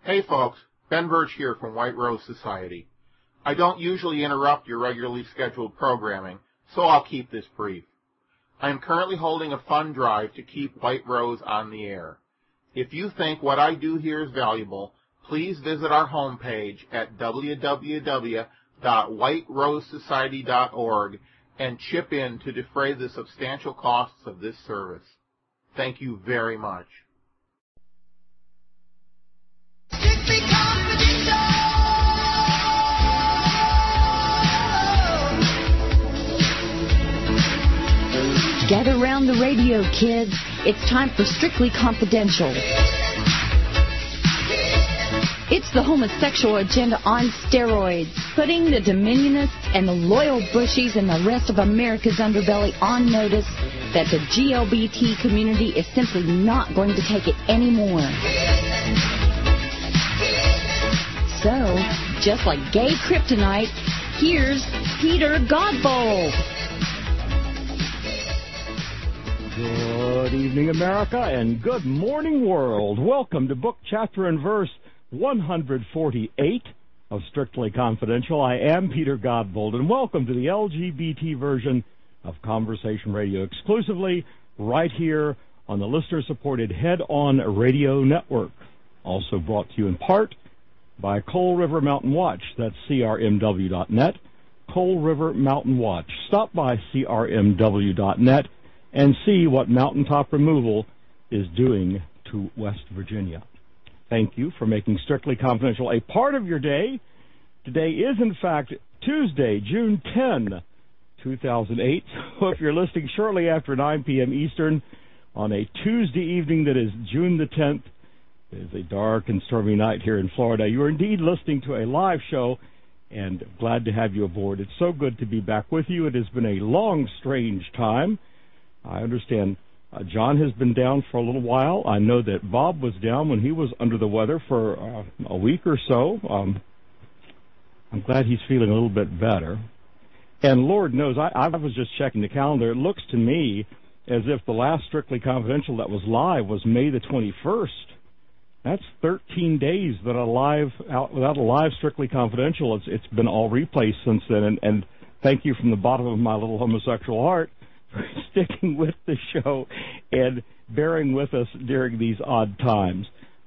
Hey folks, Ben Birch here from White Rose Society. I don't usually interrupt your regularly scheduled programming, so I'll keep this brief. I am currently holding a fund drive to keep White Rose on the air. If you think what I do here is valuable, please visit our homepage at www.whiterosesociety.org and chip in to defray the substantial costs of this service. Thank you very much. Gather around the radio, kids. It's time for Strictly Confidential. It's the homosexual agenda on steroids, putting the Dominionists and the loyal Bushies and the rest of America's underbelly on notice that the GLBT community is simply not going to take it anymore. So, just like gay kryptonite, here's Peter Godbold. Good evening, America, and good morning, world. Welcome to Book, Chapter, and Verse 148 of Strictly Confidential. I am Peter Godbold, and welcome to the LGBT version of Conversation Radio, exclusively right here on the listener-supported Head On Radio Network. Also brought to you in part by Coal River Mountain Watch. That's crmw.net. Coal River Mountain Watch. Stop by crmw.net and see what mountaintop removal is doing to West Virginia. Thank you for making Strictly Confidential a part of your day. Today is, in fact, Tuesday, June 10, 2008. So if you're listening shortly after 9 p.m. Eastern on a Tuesday evening that is June the 10th, it is a dark and stormy night here in Florida. You are indeed listening to a live show, and glad to have you aboard. It's so good to be back with you. It has been a long, strange time. I understand John has been down for a little while. I know that Bob was down when he was under the weather for a week or so. I'm glad he's feeling a little bit better. And Lord knows, I was just checking the calendar. It looks to me as if the last Strictly Confidential that was live was May the 21st. That's 13 days that without a live Strictly Confidential. It's been all replay since then. And thank you from the bottom of my little homosexual heart for sticking with the show and bearing with us during these odd times.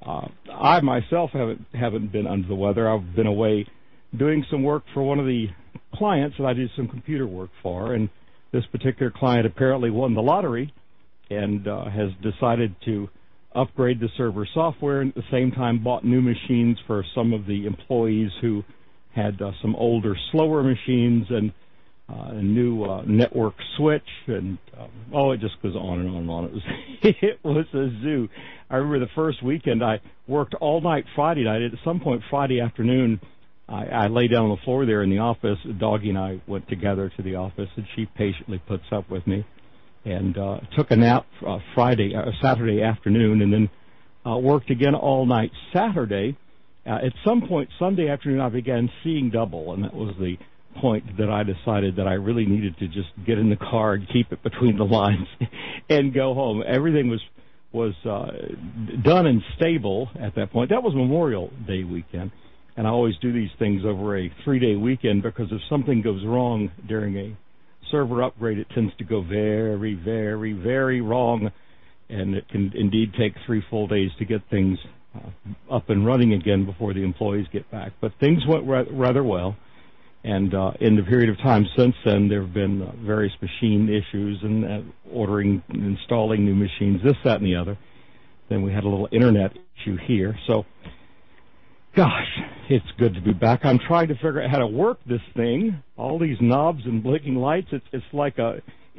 I myself haven't been under the weather. I've been away doing some work for one of the clients that I do some computer work for, and this particular client apparently won the lottery and has decided to upgrade the server software and at the same time bought new machines for some of the employees who had some older, slower machines and a new network switch, and it just goes on and on and on. It was a zoo. I remember the first weekend I worked all night Friday night. At some point Friday afternoon, I lay down on the floor there in the office. Doggy and I went together to the office, and she patiently puts up with me, and took a nap Saturday afternoon, and then worked again all night Saturday. At some point Sunday afternoon, I began seeing double, and that was the point that I decided that I really needed to just get in the car and keep it between the lines and go home. Everything was done and stable at that point. That was Memorial Day weekend, and I always do these things over a 3-day weekend because if something goes wrong during a server upgrade, it tends to go very, very, very wrong, and it can indeed take 3 full days to get things up and running again before the employees get back. But things went rather well. And in the period of time since then, there have been various machine issues and ordering and installing new machines, this, that, and the other. Then we had a little internet issue here. So, gosh, it's good to be back. I'm trying to figure out how to work this thing. All these knobs and blinking lights. It's like a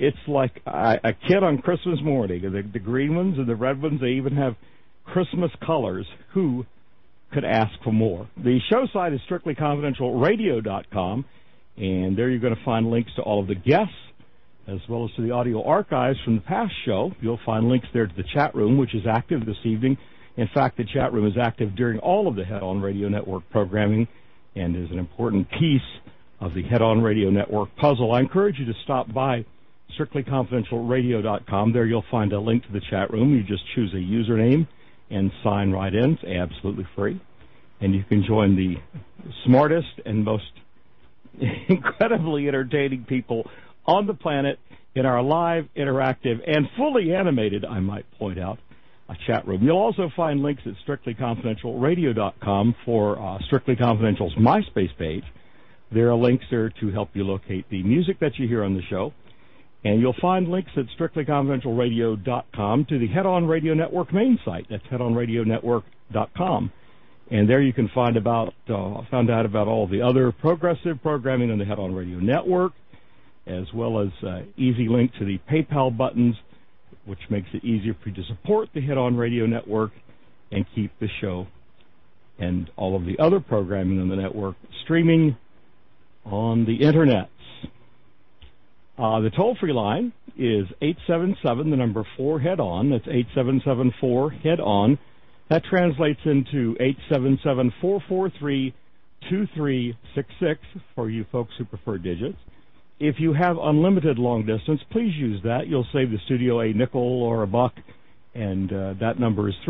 kid on Christmas morning. The green ones and the red ones. They even have Christmas colors. Who could ask for more? The show site is strictlyconfidentialradio.com, and there you're going to find links to all of the guests as well as to the audio archives from the past show. You'll find links there to the chat room, which is active this evening. In fact, the chat room is active during all of the Head On Radio Network programming and is an important piece of the Head On Radio Network puzzle. I encourage you to stop by strictlyconfidentialradio.com. There you'll find a link to the chat room. You just choose a username and sign right in. It's absolutely free. and you can join the smartest and most incredibly entertaining people on the planet in our live, interactive, and fully animated, I might point out, chat room. You'll also find links at strictlyconfidentialradio.com for Strictly Confidential's MySpace page. There are links there to help you locate the music that you hear on the show. And you'll find links at strictlyconfidentialradio.com to the Head On Radio Network main site. That's headonradionetwork.com. And there you can find out about all the other progressive programming on the Head On Radio Network, as well as easy link to the PayPal buttons, which makes it easier for you to support the Head On Radio Network and keep the show and all of the other programming on the network streaming on the Internet. The toll-free line is 877, the number 4, Head-On. That's 8774 Head-On. That translates into 877-443-2366 for you folks who prefer digits. If you have unlimited long distance, please use that. You'll save the studio a nickel or a buck, and that number is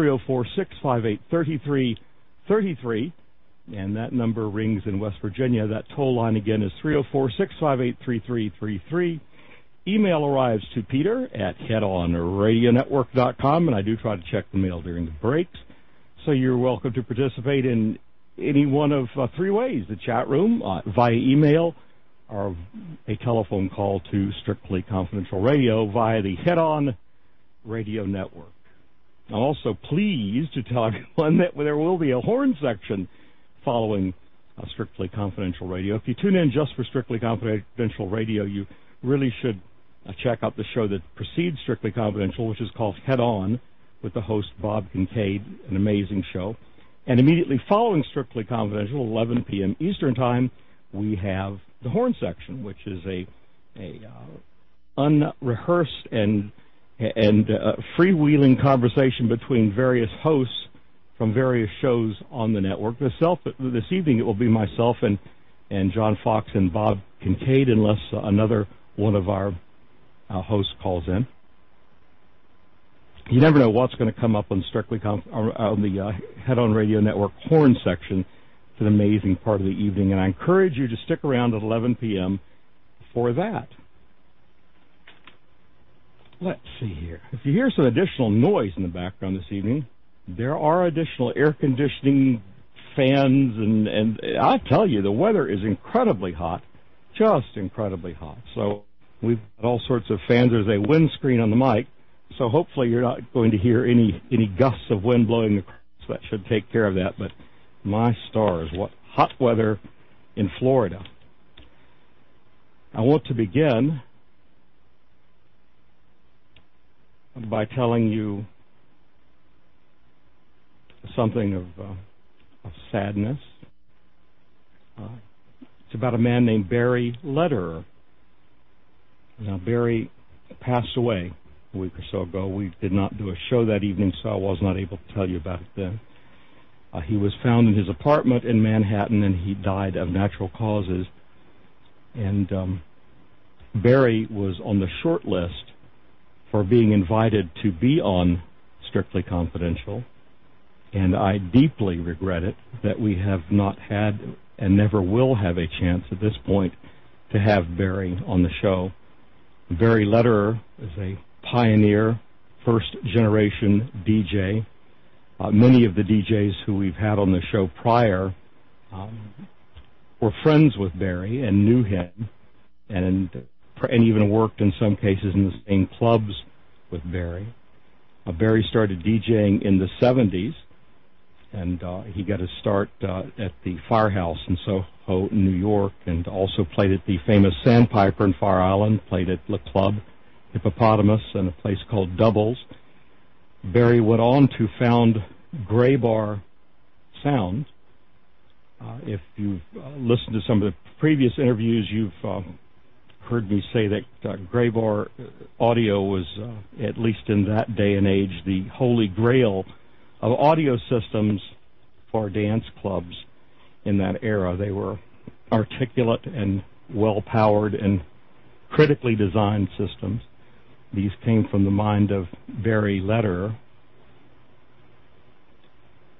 304-658-3333, and that number rings in West Virginia. That toll line again is 304-658-3333. Email arrives to Peter at headonradionetwork.com, and I do try to check the mail during the breaks, so you're welcome to participate in any one of three ways: the chat room, via email, or a telephone call to Strictly Confidential Radio via the Head On Radio Network. I'm also pleased to tell everyone that there will be a horn section following Strictly Confidential Radio. If you tune in just for Strictly Confidential Radio, you really should check out the show that precedes Strictly Confidential, which is called Head On, with the host Bob Kincaid, an amazing show. And immediately following Strictly Confidential, 11 p.m. Eastern Time, we have the horn section, which is a unrehearsed and freewheeling conversation between various hosts from various shows on the network. This evening it will be myself and John Fox and Bob Kincaid, unless another one of our hosts calls in. You never know what's going to come up on on the Head On Radio Network horn section. It's an amazing part of the evening, and I encourage you to stick around at 11 p.m. for that. Let's see here. If you hear some additional noise in the background this evening, there are additional air conditioning fans, and I tell you, the weather is incredibly hot, just incredibly hot. So we've got all sorts of fans. There's a windscreen on the mic, so hopefully you're not going to hear any gusts of wind blowing across. That should take care of that, but my stars, what hot weather in Florida. I want to begin by telling you something of sadness. It's about a man named Barry Lederer. Now, Barry passed away a week or so ago. We did not do a show that evening, so I was not able to tell you about it then. He was found in his apartment in Manhattan, and he died of natural causes. And Barry was on the short list for being invited to be on Strictly Confidential, and I deeply regret it that we have not had and never will have a chance at this point to have Barry on the show. Barry Lederer is a pioneer, first-generation DJ. Many of the DJs who we've had on the show prior were friends with Barry and knew him, and even worked in some cases in the same clubs with Barry. Barry started DJing in the 70s, and he got his start at the Firehouse in Soho, New York, and also played at the famous Sandpiper in Fire Island, played at Le Club, Hippopotamus, and a place called Doubles. Barry went on to found Gray Bar Sound. If you've listened to some of the previous interviews, you've heard me say that Gray Bar Audio was, at least in that day and age, the holy grail of audio systems for dance clubs in that era. They were articulate and well-powered and critically designed systems. These came from the mind of Barry Lederer.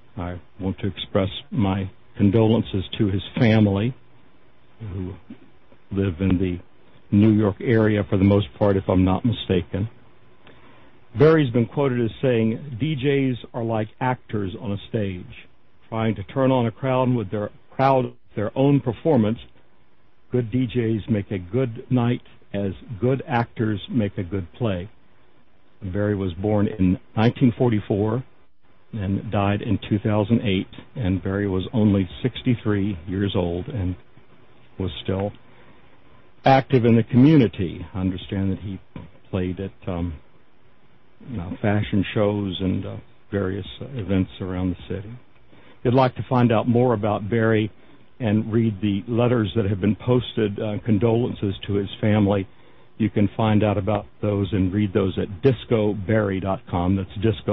I want to express my condolences to his family, who live in the New York area for the most part, if I'm not mistaken. Barry's been quoted as saying, DJs are like actors on a stage, trying to turn on a crowd with their own performance. Good DJs make a good night as good actors make a good play. Barry was born in 1944 and died in 2008, and Barry was only 63 years old and was still active in the community. I understand that he played at fashion shows and various events around the city. If you'd like to find out more about Barry and read the letters that have been posted, condolences to his family, you can find out about those and read those at discobarry.com. That's disco,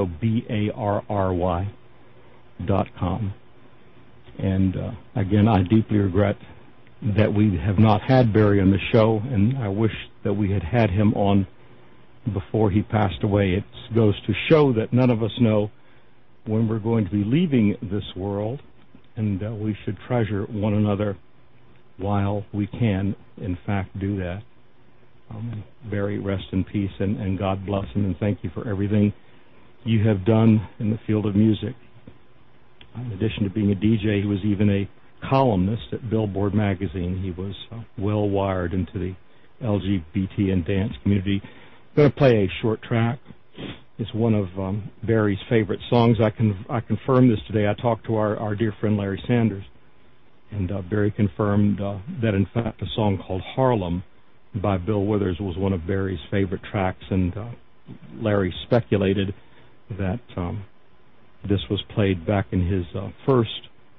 BARRY.com. And again, I deeply regret that we have not had Barry on the show, and I wish that we had had him on before he passed away. It goes to show that none of us know when we're going to be leaving this world, and we should treasure one another while we can, in fact, do that. Barry, rest in peace, and God bless him, and thank you for everything you have done in the field of music. In addition to being a DJ, he was even a columnist at Billboard magazine. He was well wired into the LGBT and dance community. I'm going to play a short track. It's one of Barry's favorite songs. I confirmed this today. I talked to our dear friend Larry Sanders, and Barry confirmed that, in fact, a song called Harlem by Bill Withers was one of Barry's favorite tracks, and Larry speculated that this was played back in his first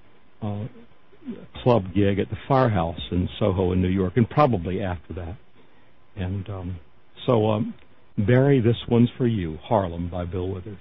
club gig at the Firehouse in Soho in New York, and probably after that. And so, Barry, this one's for you, Harlem by Bill Withers.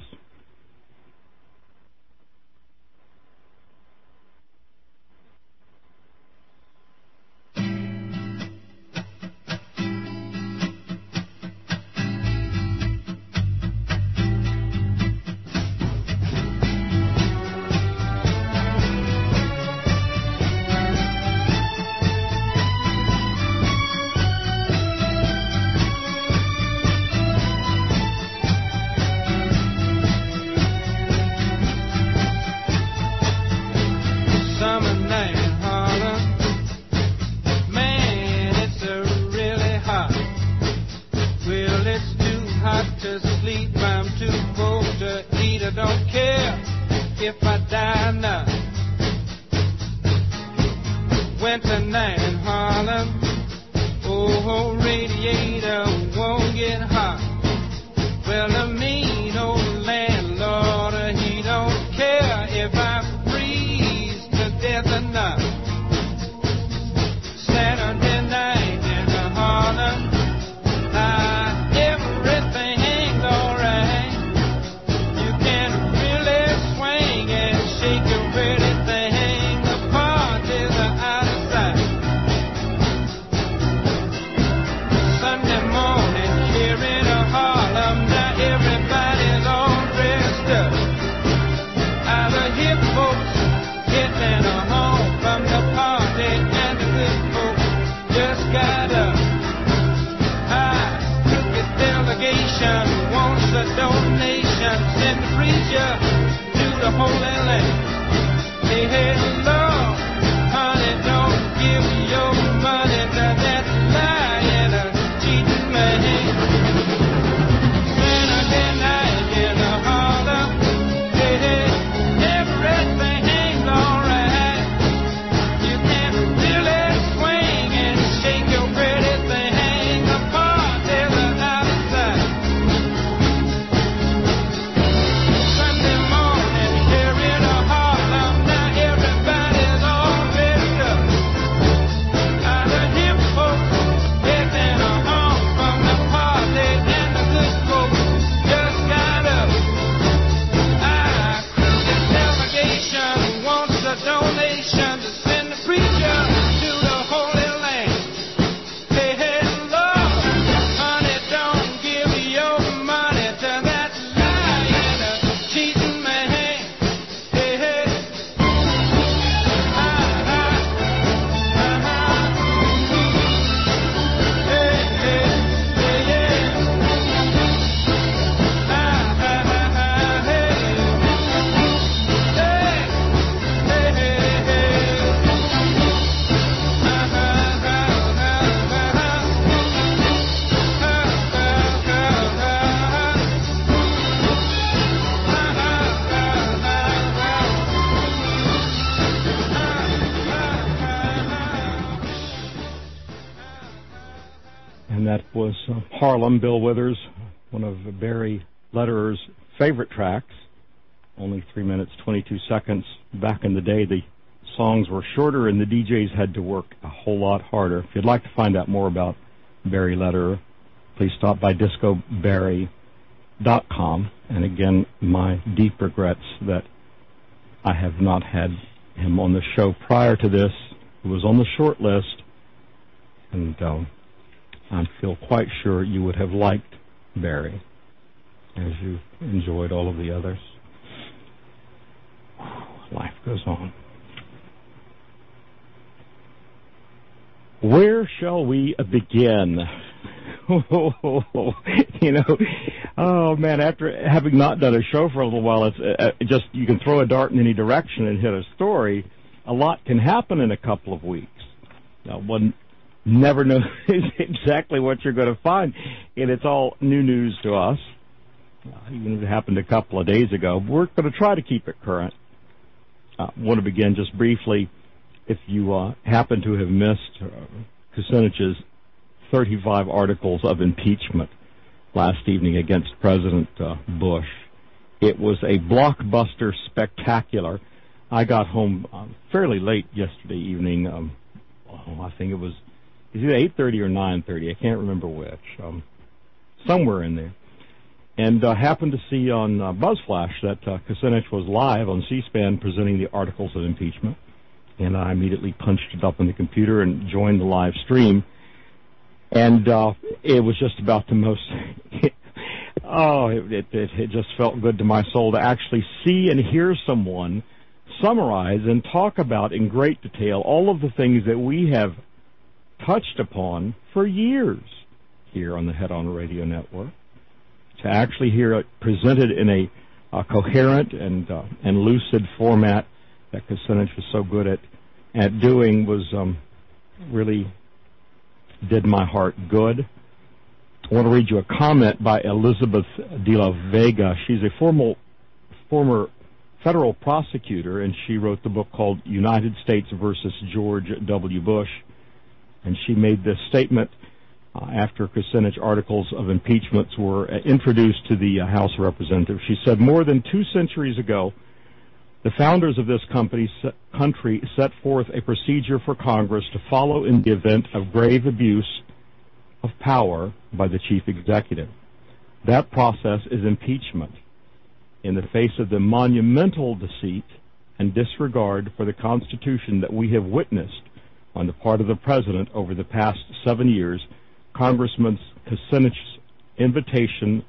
Hey, hey. That was Harlem, Bill Withers, one of Barry Letterer's favorite tracks. Only 3 minutes, 22 seconds. Back in the day, the songs were shorter and the DJs had to work a whole lot harder. If you'd like to find out more about Barry Letterer, please stop by discobarry.com. And again, my deep regrets that I have not had him on the show prior to this. He was on the short list, and I feel quite sure you would have liked Barry as you enjoyed all of the others. Life goes on. Where shall we begin? You know, oh man, after having not done a show for a little while, it's just, you can throw a dart in any direction and hit a story. A lot can happen in a couple of weeks. Now, one never knows exactly what you're going to find, and it's all new news to us. Even if it happened a couple of days ago, we're going to try to keep it current. I want to begin just briefly. If you happen to have missed Kucinich's 35 articles of impeachment last evening against President Bush, it was a blockbuster spectacular. I got home fairly late yesterday evening. I think it was either 8:30 or 9:30. I can't remember which. Somewhere in there. And happened to see on BuzzFlash that Kucinich was live on C-SPAN presenting the articles of impeachment. And I immediately punched it up on the computer and joined the live stream. And it was just about the most, it just felt good to my soul to actually see and hear someone summarize and talk about in great detail all of the things that we have touched upon for years here on the Head On Radio Network. To actually hear it presented in a coherent and lucid format that Kucinich was so good at doing was really did my heart good. I want to read you a comment by Elizabeth de la Vega. She's a former federal prosecutor, and she wrote the book called United States versus George W. Bush. And she made this statement after Kucinich articles of impeachments were introduced to the House of Representatives. She said, more than 2 centuries ago, the founders of this country set forth a procedure for Congress to follow in the event of grave abuse of power by the chief executive. That process is impeachment. In the face of the monumental deceit and disregard for the Constitution that we have witnessed on the part of the President over the past 7 years, Congressman Kucinich's initiation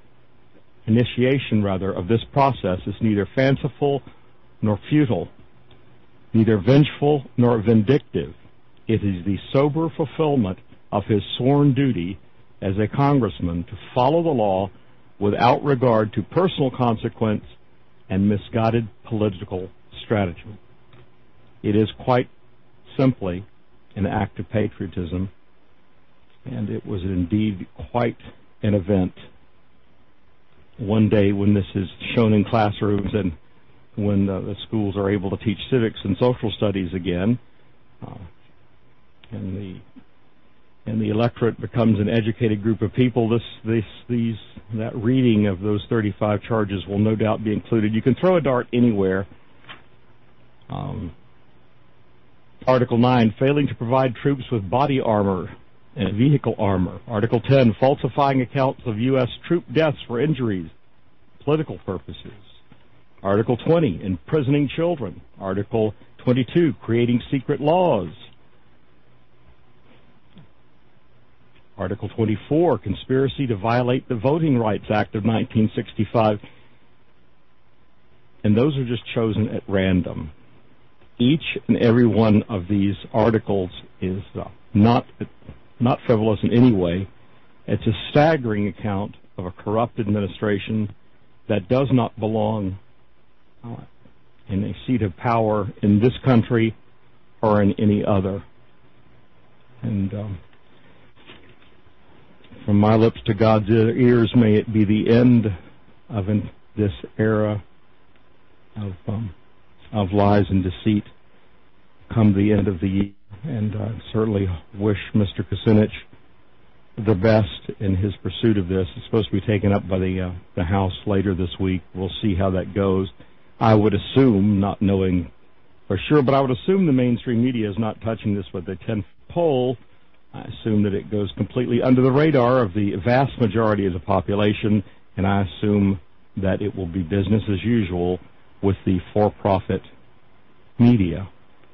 of this process is neither fanciful nor futile, neither vengeful nor vindictive. It is the sober fulfillment of his sworn duty as a congressman to follow the law without regard to personal consequence and misguided political strategy. It is quite simply an act of patriotism, and it was indeed quite an event. One day when this is shown in classrooms and when the schools are able to teach civics and social studies again, and the electorate becomes an educated group of people, that reading of those 35 charges will no doubt be included. You can throw a dart anywhere. Article 9, failing to provide troops with body armor and vehicle armor. Article 10, falsifying accounts of U.S. troop deaths for injuries, political purposes. Article 20, imprisoning children. Article 22, creating secret laws. Article 24, conspiracy to violate the Voting Rights Act of 1965. And those are just chosen at random. Each and every one of these articles is not frivolous in any way. It's a staggering account of a corrupt administration that does not belong in a seat of power in this country or in any other. And from my lips to God's ears, may it be the end of this era of lies and deceit come the end of the year. And I certainly wish Mr. Kucinich the best in his pursuit of this. It's supposed to be taken up by the House later this week. We'll see how that goes. I would assume, not knowing for sure, but I would assume the mainstream media is not touching this with a 10 poll. I assume that it goes completely under the radar of the vast majority of the population, and I assume that it will be business as usual with the for-profit media.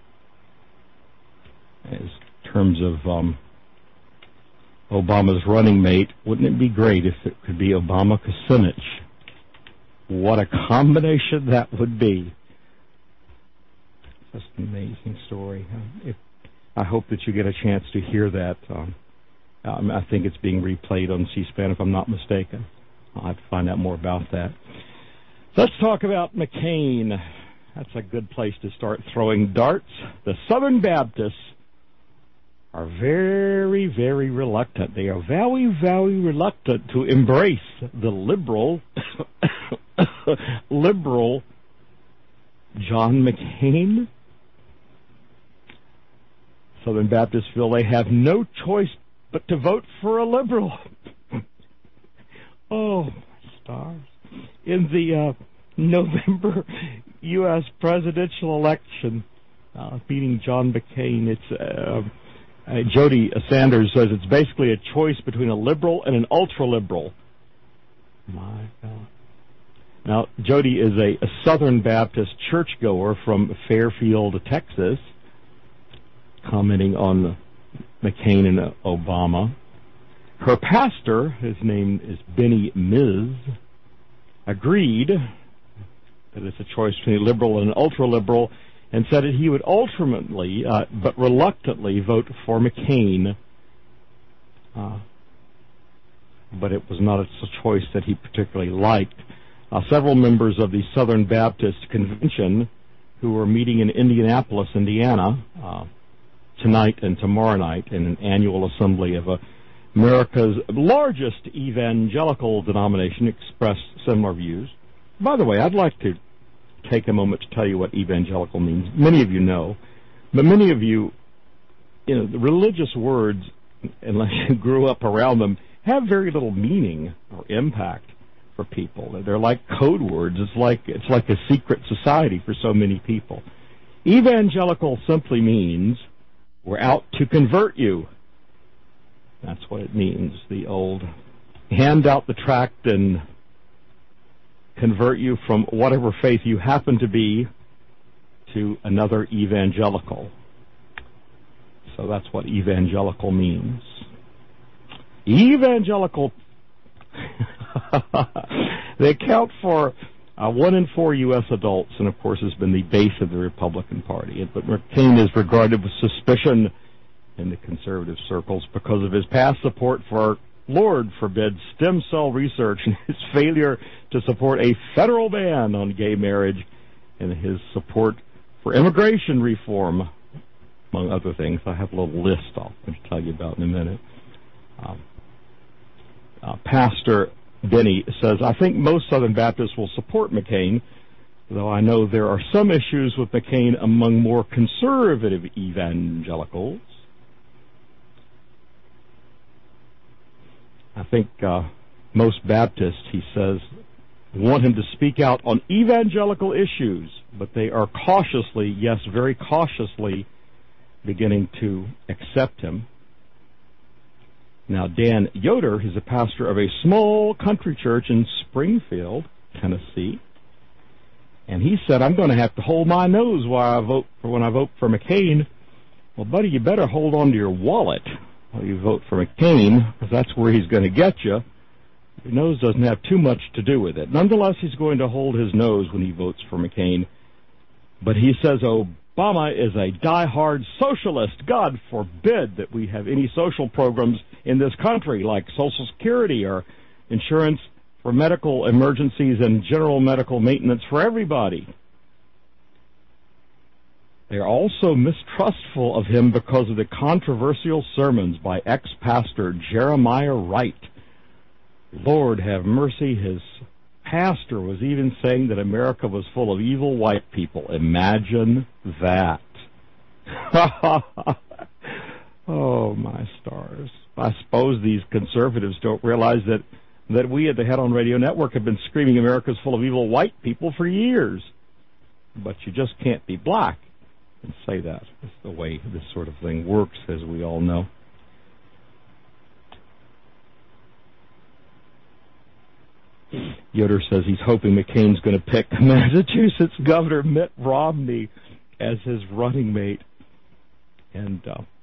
In terms of Obama's running mate, wouldn't it be great if it could be Obama Kucinich? What a combination that would be. Just an amazing story. I hope that you get a chance to hear that. I think it's being replayed on C-SPAN, if I'm not mistaken. I'll have to find out more about that. Let's talk about McCain. That's a good place to start throwing darts. The Southern Baptists are very, very reluctant. They are very, very reluctant to embrace the liberal John McCain. Southern Baptists feel they have no choice but to vote for a liberal. Oh, my stars. In the November U.S. presidential election, beating John McCain, it's Jody Sanders says it's basically a choice between a liberal and an ultra-liberal. My God. Now, Jody is a Southern Baptist churchgoer from Fairfield, Texas, commenting on McCain and Obama. Her pastor, his name is Benny Miz, agreed that it's a choice between a liberal and an ultra-liberal, and said that he would ultimately, but reluctantly, vote for McCain. But it was not a choice that he particularly liked. Several members of the Southern Baptist Convention, who were meeting in Indianapolis, Indiana, tonight and tomorrow night in an annual assembly of America's largest evangelical denomination, expressed similar views. By the way, I'd like to take a moment to tell you what evangelical means. Many of you know, but many of you, the religious words, unless you grew up around them, have very little meaning or impact for people. They're like code words. It's like a secret society for so many people. Evangelical simply means we're out to convert you. That's what it means. The old hand out the tract and convert you from whatever faith you happen to be to another evangelical. So that's what evangelical means. Evangelical, they account for 1 in 4 U.S. adults, and of course has been the base of the Republican Party. But McCain is regarded with suspicion in the conservative circles because of his past support for, Lord forbid, stem cell research and his failure to support a federal ban on gay marriage and his support for immigration reform, among other things. I have a little list I'll tell you about in a minute. Pastor Benny says, I think most Southern Baptists will support McCain, though I know there are some issues with McCain among more conservative evangelicals. I think most Baptists, he says, want him to speak out on evangelical issues, but they are cautiously, yes, very cautiously, beginning to accept him. Now, Dan Yoder is a pastor of a small country church in Springfield, Tennessee, and he said, I'm going to have to hold my nose when I vote for McCain. Well, buddy, you better hold on to your wallet while you vote for McCain, because that's where he's going to get you. Your nose doesn't have too much to do with it. Nonetheless, he's going to hold his nose when he votes for McCain. But he says Obama is a die-hard socialist. God forbid that we have any social programs in this country like Social Security or insurance for medical emergencies and general medical maintenance for everybody. They are also mistrustful of him because of the controversial sermons by ex-pastor Jeremiah Wright. Lord have mercy, his pastor was even saying that America was full of evil white people. Imagine that. Oh, my stars. I suppose these conservatives don't realize that we at the Head On Radio Network have been screaming America's full of evil white people for years. But you just can't be black and say that. It's the way this sort of thing works, as we all know. Yoder says he's hoping McCain's going to pick Massachusetts Governor Mitt Romney as his running mate. And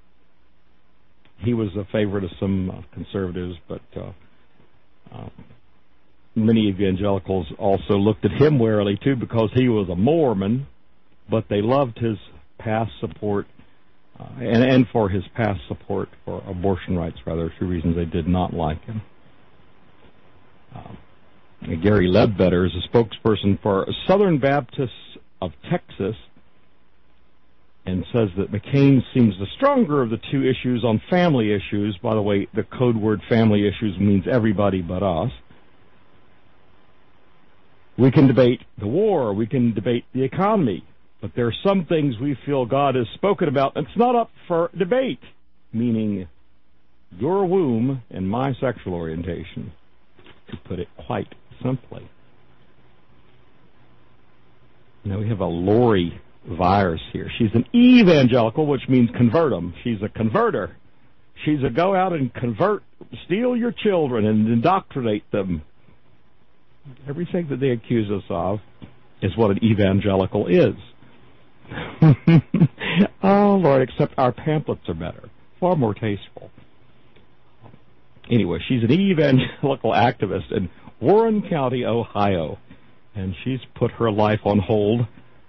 he was a favorite of some conservatives, but many evangelicals also looked at him warily, too, because he was a Mormon, but they loved his past support, and for his past support for abortion rights, rather, two reasons they did not like him. Gary Ledbetter is a spokesperson for Southern Baptists of Texas and says that McCain seems the stronger of the two issues on family issues. By the way, the code word family issues means everybody but us. We can debate the war, we can debate the economy, but there are some things we feel God has spoken about that's not up for debate, meaning your womb and my sexual orientation, to put it quite simply. Now we have a Lori virus here. She's an evangelical, which means convert them. She's a converter. She's a go out and convert, steal your children and indoctrinate them. Everything that they accuse us of is what an evangelical is. Oh, Lord, except our pamphlets are better, far more tasteful. Anyway, she's an evangelical activist in Warren County, Ohio, and she's put her life on hold.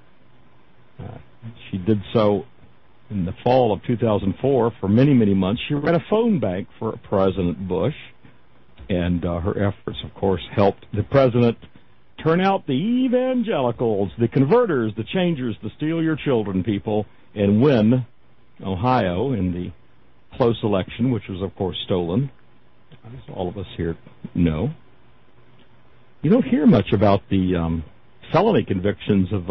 She did so in the fall of 2004 for many, many months. She ran a phone bank for President Bush, and her efforts, of course, helped the president turn out the evangelicals, the converters, the changers, the steal your children people, and win Ohio in the close election, which was, of course, stolen, as all of us here know. You don't hear much about the felony convictions of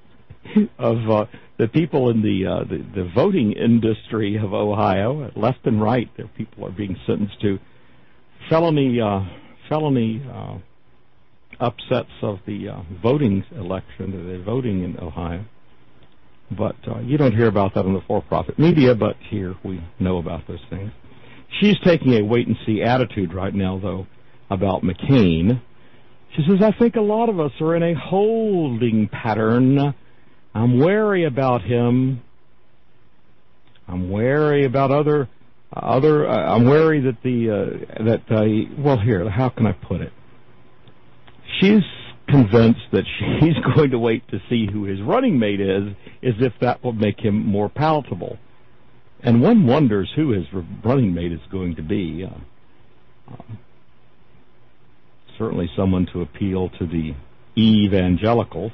the people in the voting industry of Ohio, left and right. There people are being sentenced to felony upsets of the voting election, the voting in Ohio. But you don't hear about that in the for-profit media, but here we know about those things. She's taking a wait-and-see attitude right now, though, about McCain. She says, I think a lot of us are in a holding pattern. I'm wary about him. I'm wary about I'm wary that well, here, how can I put it? She's convinced that she's going to wait to see who his running mate is, as if that will make him more palatable. And one wonders who his running mate is going to be. Certainly someone to appeal to the evangelicals.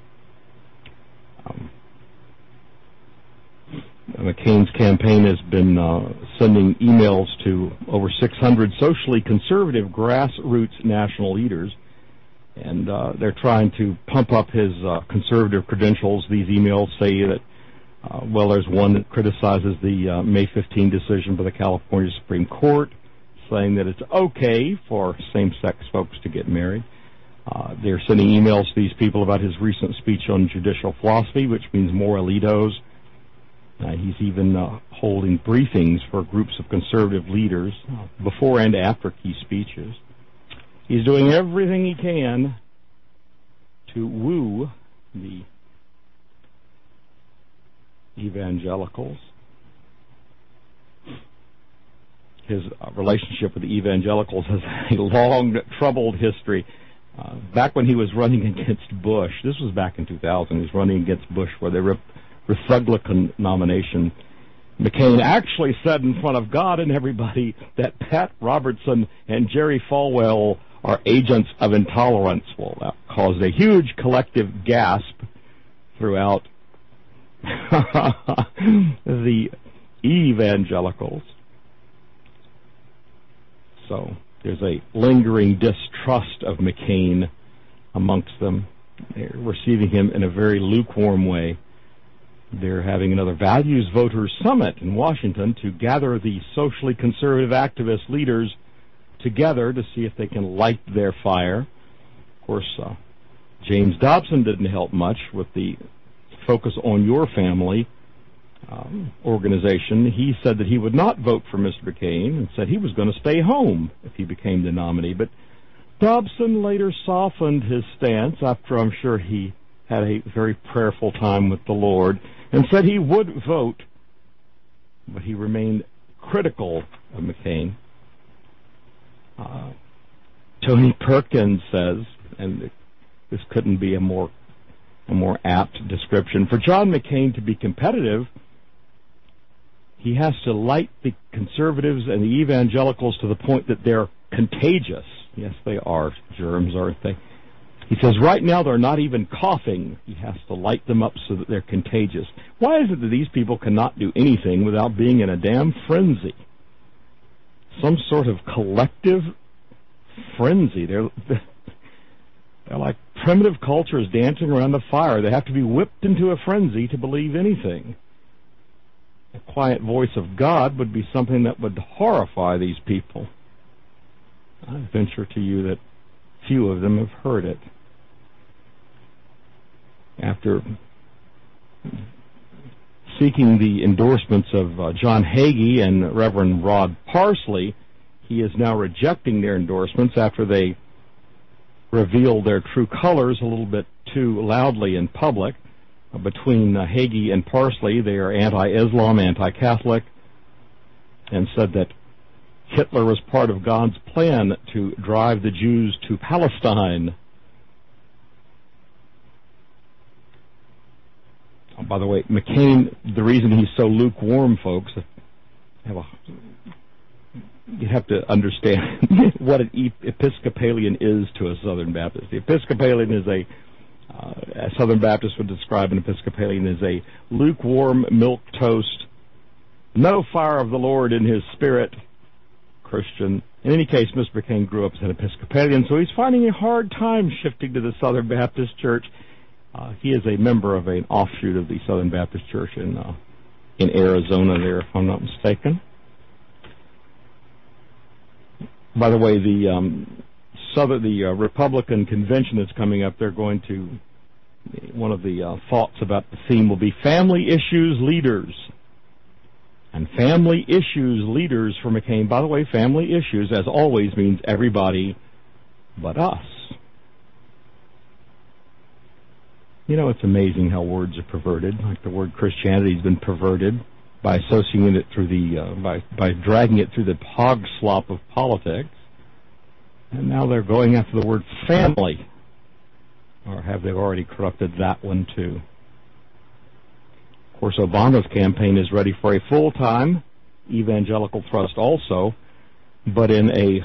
McCain's campaign has been sending emails to over 600 socially conservative grassroots national leaders, and they're trying to pump up his conservative credentials. These emails say that, well, there's one that criticizes the May 15 decision by the California Supreme Court, saying that it's okay for same-sex folks to get married. They're sending emails to these people about his recent speech on judicial philosophy, which means moralitos. He's even holding briefings for groups of conservative leaders before and after key speeches. He's doing everything he can to woo the evangelicals. His relationship with the evangelicals has a long, troubled history. Back when he was running against Bush, this was back in 2000, he was running against Bush for the Republican nomination. McCain actually said in front of God and everybody that Pat Robertson and Jerry Falwell are agents of intolerance. Well, that caused a huge collective gasp throughout the evangelicals. So there's a lingering distrust of McCain amongst them. They're receiving him in a very lukewarm way. They're having another Values Voters Summit in Washington to gather the socially conservative activist leaders together to see if they can light their fire. Of course, James Dobson didn't help much with the Focus on Your Family organization. He said that he would not vote for Mr. McCain and said he was going to stay home if he became the nominee. But Dobson later softened his stance after I'm sure he had a very prayerful time with the Lord and said he would vote, but he remained critical of McCain. Tony Perkins says, and this couldn't be a more apt description, for John McCain to be competitive, he has to light the conservatives and the evangelicals to the point that they're contagious. Yes, they are germs, aren't they? He says right now they're not even coughing. He has to light them up so that they're contagious. Why is it that these people cannot do anything without being in a damn frenzy? Some sort of collective frenzy. They're like primitive cultures dancing around a fire. They have to be whipped into a frenzy to believe anything. The quiet voice of God would be something that would horrify these people. I venture to you that few of them have heard it. After seeking the endorsements of John Hagee and Reverend Rod Parsley, he is now rejecting their endorsements after they reveal their true colors a little bit too loudly in public. Between Hagee and Parsley, they are anti-Islam, anti-Catholic, and said that Hitler was part of God's plan to drive the Jews to Palestine. Oh, by the way, McCain, the reason he's so lukewarm, folks, you have to understand what an Episcopalian is to a Southern Baptist. The Episcopalian is a Southern Baptist would describe an Episcopalian as a lukewarm milquetoast, no fire of the Lord in his spirit Christian. In any case, Mr. McCain grew up as an Episcopalian, so he's finding a hard time shifting to the Southern Baptist Church. He is a member of an offshoot of the Southern Baptist Church in Arizona there, if I'm not mistaken. By the way, the Republican convention that's coming up, they're going to, one of the thoughts about the theme will be family issues leaders. And family issues leaders for McCain. By the way, family issues, as always, means everybody but us. You know, it's amazing how words are perverted. Like the word Christianity has been perverted by associating it through by dragging it through the hog slop of politics. And now they're going after the word family. Or have they already corrupted that one too? Of course, Obama's campaign is ready for a full-time evangelical thrust also, but in a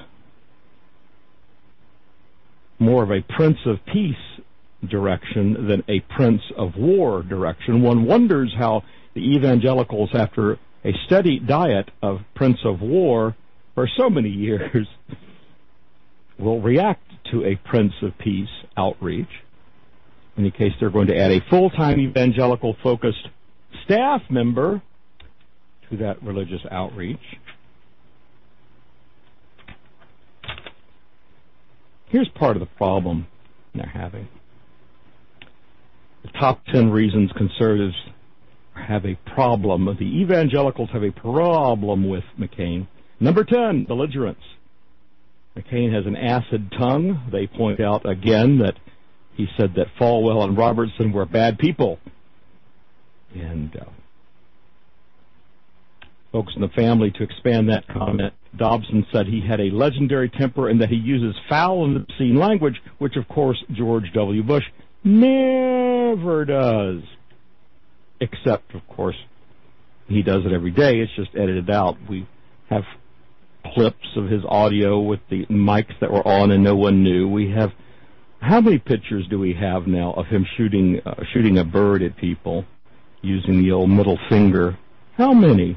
more of a Prince of Peace direction than a Prince of War direction. One wonders how the evangelicals, after a steady diet of Prince of War for so many years, will react to a Prince of Peace outreach. In any case, they're going to add a full-time evangelical-focused staff member to that religious outreach. Here's part of the problem they're having. The top 10 reasons conservatives have a problem. The evangelicals have a problem with McCain. Number 10, belligerence. McCain has an acid tongue. They point out again that he said that Falwell and Robertson were bad people. And folks in the family, to expand that comment, Dobson said he had a legendary temper and that he uses foul and obscene language, which, of course, George W. Bush never does. Except, of course, he does it every day. It's just edited out. We have clips of his audio with the mics that were on and no one knew. We have, how many pictures do we have now of him shooting a bird at people using the old middle finger? How many?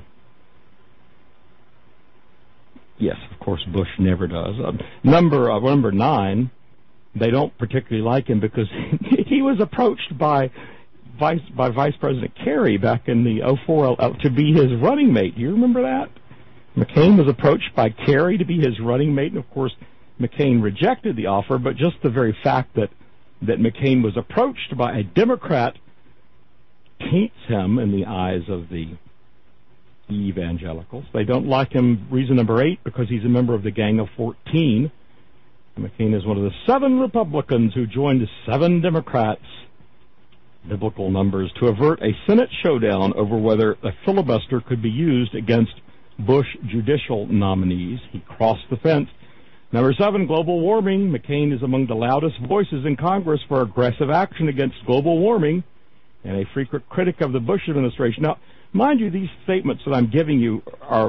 Yes, of course, Bush never does. Number 9, they don't particularly like him because he was approached by by Vice President Kerry back in the 04 to be his running mate. Do you remember that? McCain was approached by Kerry to be his running mate, and of course McCain rejected the offer, but just the very fact that McCain was approached by a Democrat taints him in the eyes of the evangelicals. They don't like him, reason number 8, because he's a member of the Gang of 14. McCain is one of the 7 Republicans who joined the 7 Democrats, biblical numbers, to avert a Senate showdown over whether a filibuster could be used against Bush judicial nominees. He crossed the fence. Number 7, global warming. McCain is among the loudest voices in Congress for aggressive action against global warming and a frequent critic of the Bush administration. Now, mind you, these statements that I'm giving you are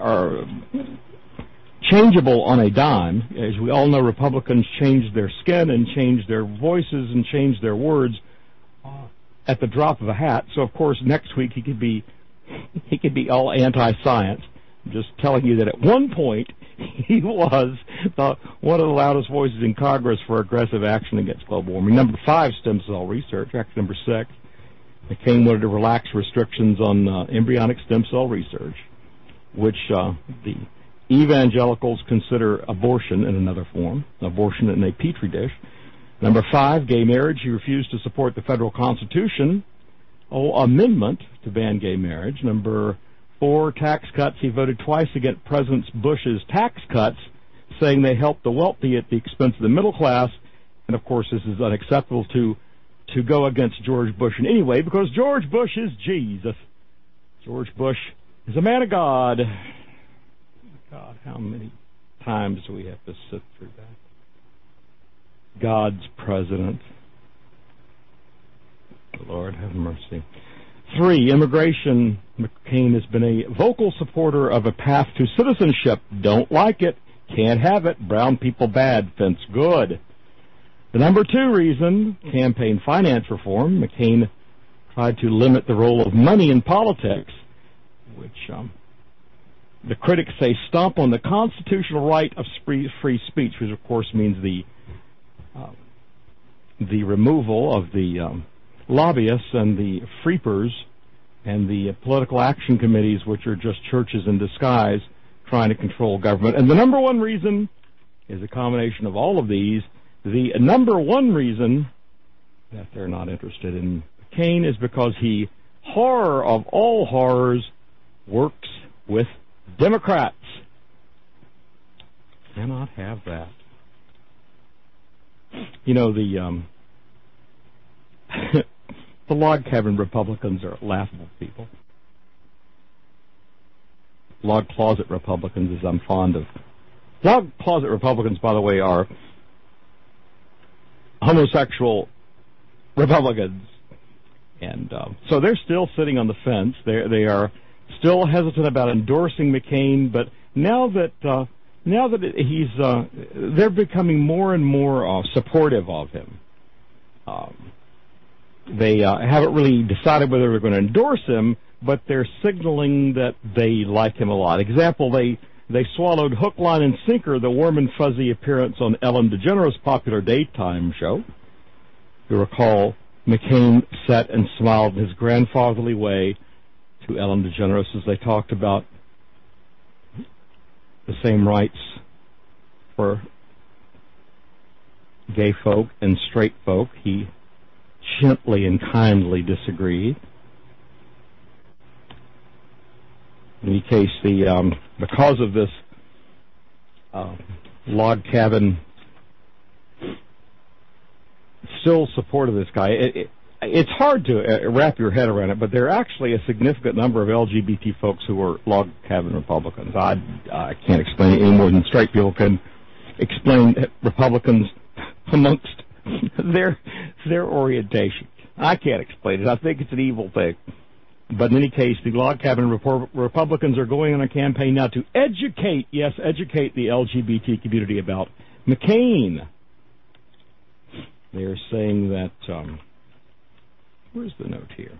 changeable on a dime. As we all know, Republicans change their skin and change their voices and change their words at the drop of a hat. So, of course, next week he could be all anti-science. I'm just telling you that at one point he was one of the loudest voices in Congress for aggressive action against global warming. Number 5, stem cell research. Actually, number 6, McCain wanted to relax restrictions on embryonic stem cell research, which the evangelicals consider abortion in another form, abortion in a petri dish. Number 5, gay marriage. He refused to support the federal Constitution amendment to ban gay marriage. Number 4, tax cuts. He voted twice against President Bush's tax cuts, saying they helped the wealthy at the expense of the middle class. And, of course, this is unacceptable to go against George Bush in any way, because George Bush is Jesus. George Bush is a man of God. God, how many times do we have to sit through that? God's president. Lord have mercy. 3, immigration. McCain has been a vocal supporter of a path to citizenship. Don't like it. Can't have it. Brown people bad. Fence good. The number 2 reason, campaign finance reform. McCain tried to limit the role of money in politics, which the critics say stomp on the constitutional right of free speech, which of course means the removal of the lobbyists and the freepers and the political action committees, which are just churches in disguise trying to control government. And the number 1 reason is a combination of all of these. The number 1 reason that they're not interested in McCain is because he, horror of all horrors, works with Democrats. Cannot have that. You know, the the log cabin Republicans are laughable people. Log closet Republicans, as I'm fond of. Log closet Republicans, by the way, are homosexual Republicans. And so they're still sitting on the fence. They are still hesitant about endorsing McCain, but now that they're becoming more and more supportive of him. They haven't really decided whether they're going to endorse him, but they're signaling that they like him a lot. Example, they swallowed hook, line, and sinker the warm and fuzzy appearance on Ellen DeGeneres' popular daytime show. You recall, McCain sat and smiled in his grandfatherly way to Ellen DeGeneres as they talked about the same rights for gay folk and straight folk. He gently and kindly disagreed. In any case, because of this log cabin still support of this guy, it's hard to wrap your head around it, but there are actually a significant number of LGBT folks who are log cabin Republicans. I can't explain it any more than straight people can explain Republicans amongst their orientation. I can't explain it. I think it's an evil thing. But in any case, the log cabin Republicans are going on a campaign now to educate the LGBT community about McCain. They are saying that, where's the note here?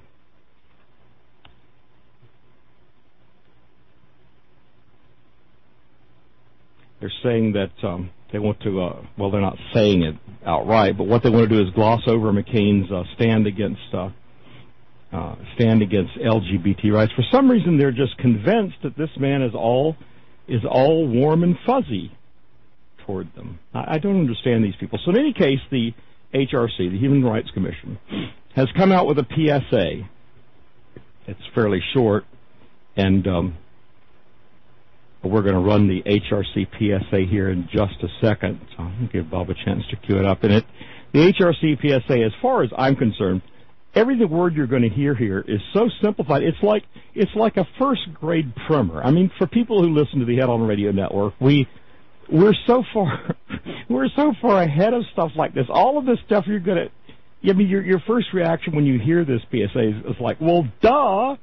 They're saying that they want to, well, they're not saying it outright, but what they want to do is gloss over McCain's stand against stand against LGBT rights. For some reason, they're just convinced that this man is all warm and fuzzy toward them. I don't understand these people. So in any case, the HRC, the Human Rights Commission, has come out with a PSA. It's fairly short, and we're going to run the HRC PSA here in just a second. So I'll give Bob a chance to cue it up. And the HRC PSA, as far as I'm concerned, every word you're going to hear here is so simplified. It's like a first grade primer. I mean, for people who listen to the Head On Radio Network, we're so far ahead of stuff like this. All of this stuff you're going to, I mean, your first reaction when you hear this PSA is like, well, duh.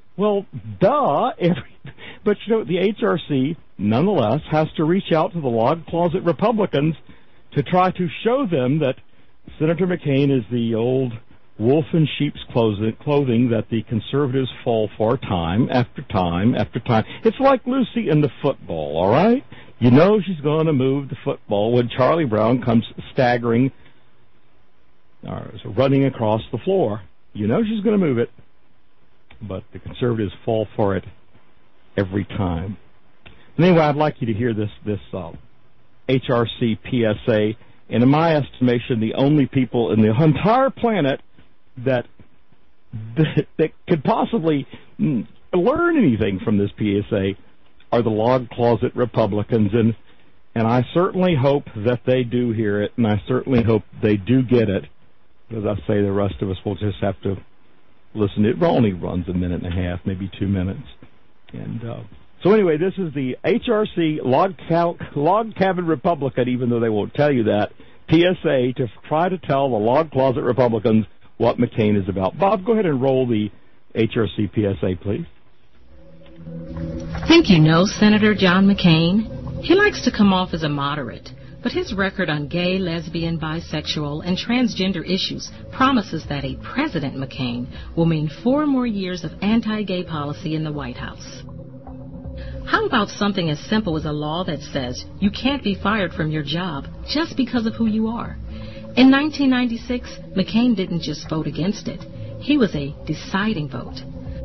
But you know, the HRC nonetheless has to reach out to the log closet Republicans to try to show them that Senator McCain is the old wolf in sheep's clothing that the conservatives fall for time after time after time. It's like Lucy in the football, all right? You know she's going to move the football when Charlie Brown comes staggering, running across the floor. You know she's going to move it, but the conservatives fall for it every time. Anyway, I'd like you to hear this HRC PSA, and in my estimation, the only people in the entire planet that could possibly learn anything from this PSA are the log closet Republicans, and I certainly hope that they do hear it, and I certainly hope they do get it. As I say, the rest of us will just have to listen. It only runs a minute and a half, maybe 2 minutes. And so anyway, this is the HRC Log Cabin Republican, even though they won't tell you that, PSA to try to tell the log closet Republicans what McCain is about. Bob, go ahead and roll the HRC PSA, please. Think you know Senator John McCain? He likes to come off as a moderate, but his record on gay, lesbian, bisexual, and transgender issues promises that a President McCain will mean 4 more years of anti-gay policy in the White House. How about something as simple as a law that says you can't be fired from your job just because of who you are? In 1996, McCain didn't just vote against it. He was a deciding vote.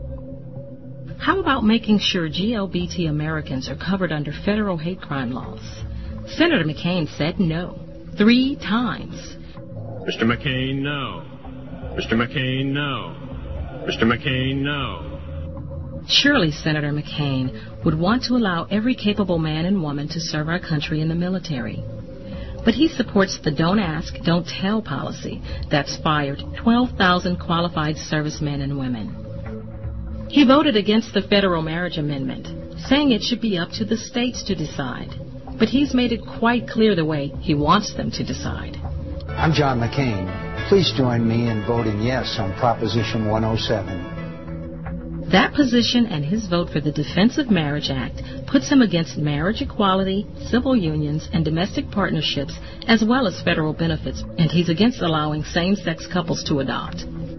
How about making sure GLBT Americans are covered under federal hate crime laws? Senator McCain said no 3 times. Mr. McCain, no. Mr. McCain, no. Mr. McCain, no. Surely Senator McCain would want to allow every capable man and woman to serve our country in the military. But he supports the Don't Ask, Don't Tell policy that's fired 12,000 qualified servicemen and women. He voted against the federal marriage amendment, saying it should be up to the states to decide. But he's made it quite clear the way he wants them to decide. I'm John McCain. Please join me in voting yes on Proposition 107. That position and his vote for the Defense of Marriage Act puts him against marriage equality, civil unions, and domestic partnerships, as well as federal benefits, and he's against allowing same-sex couples to adopt.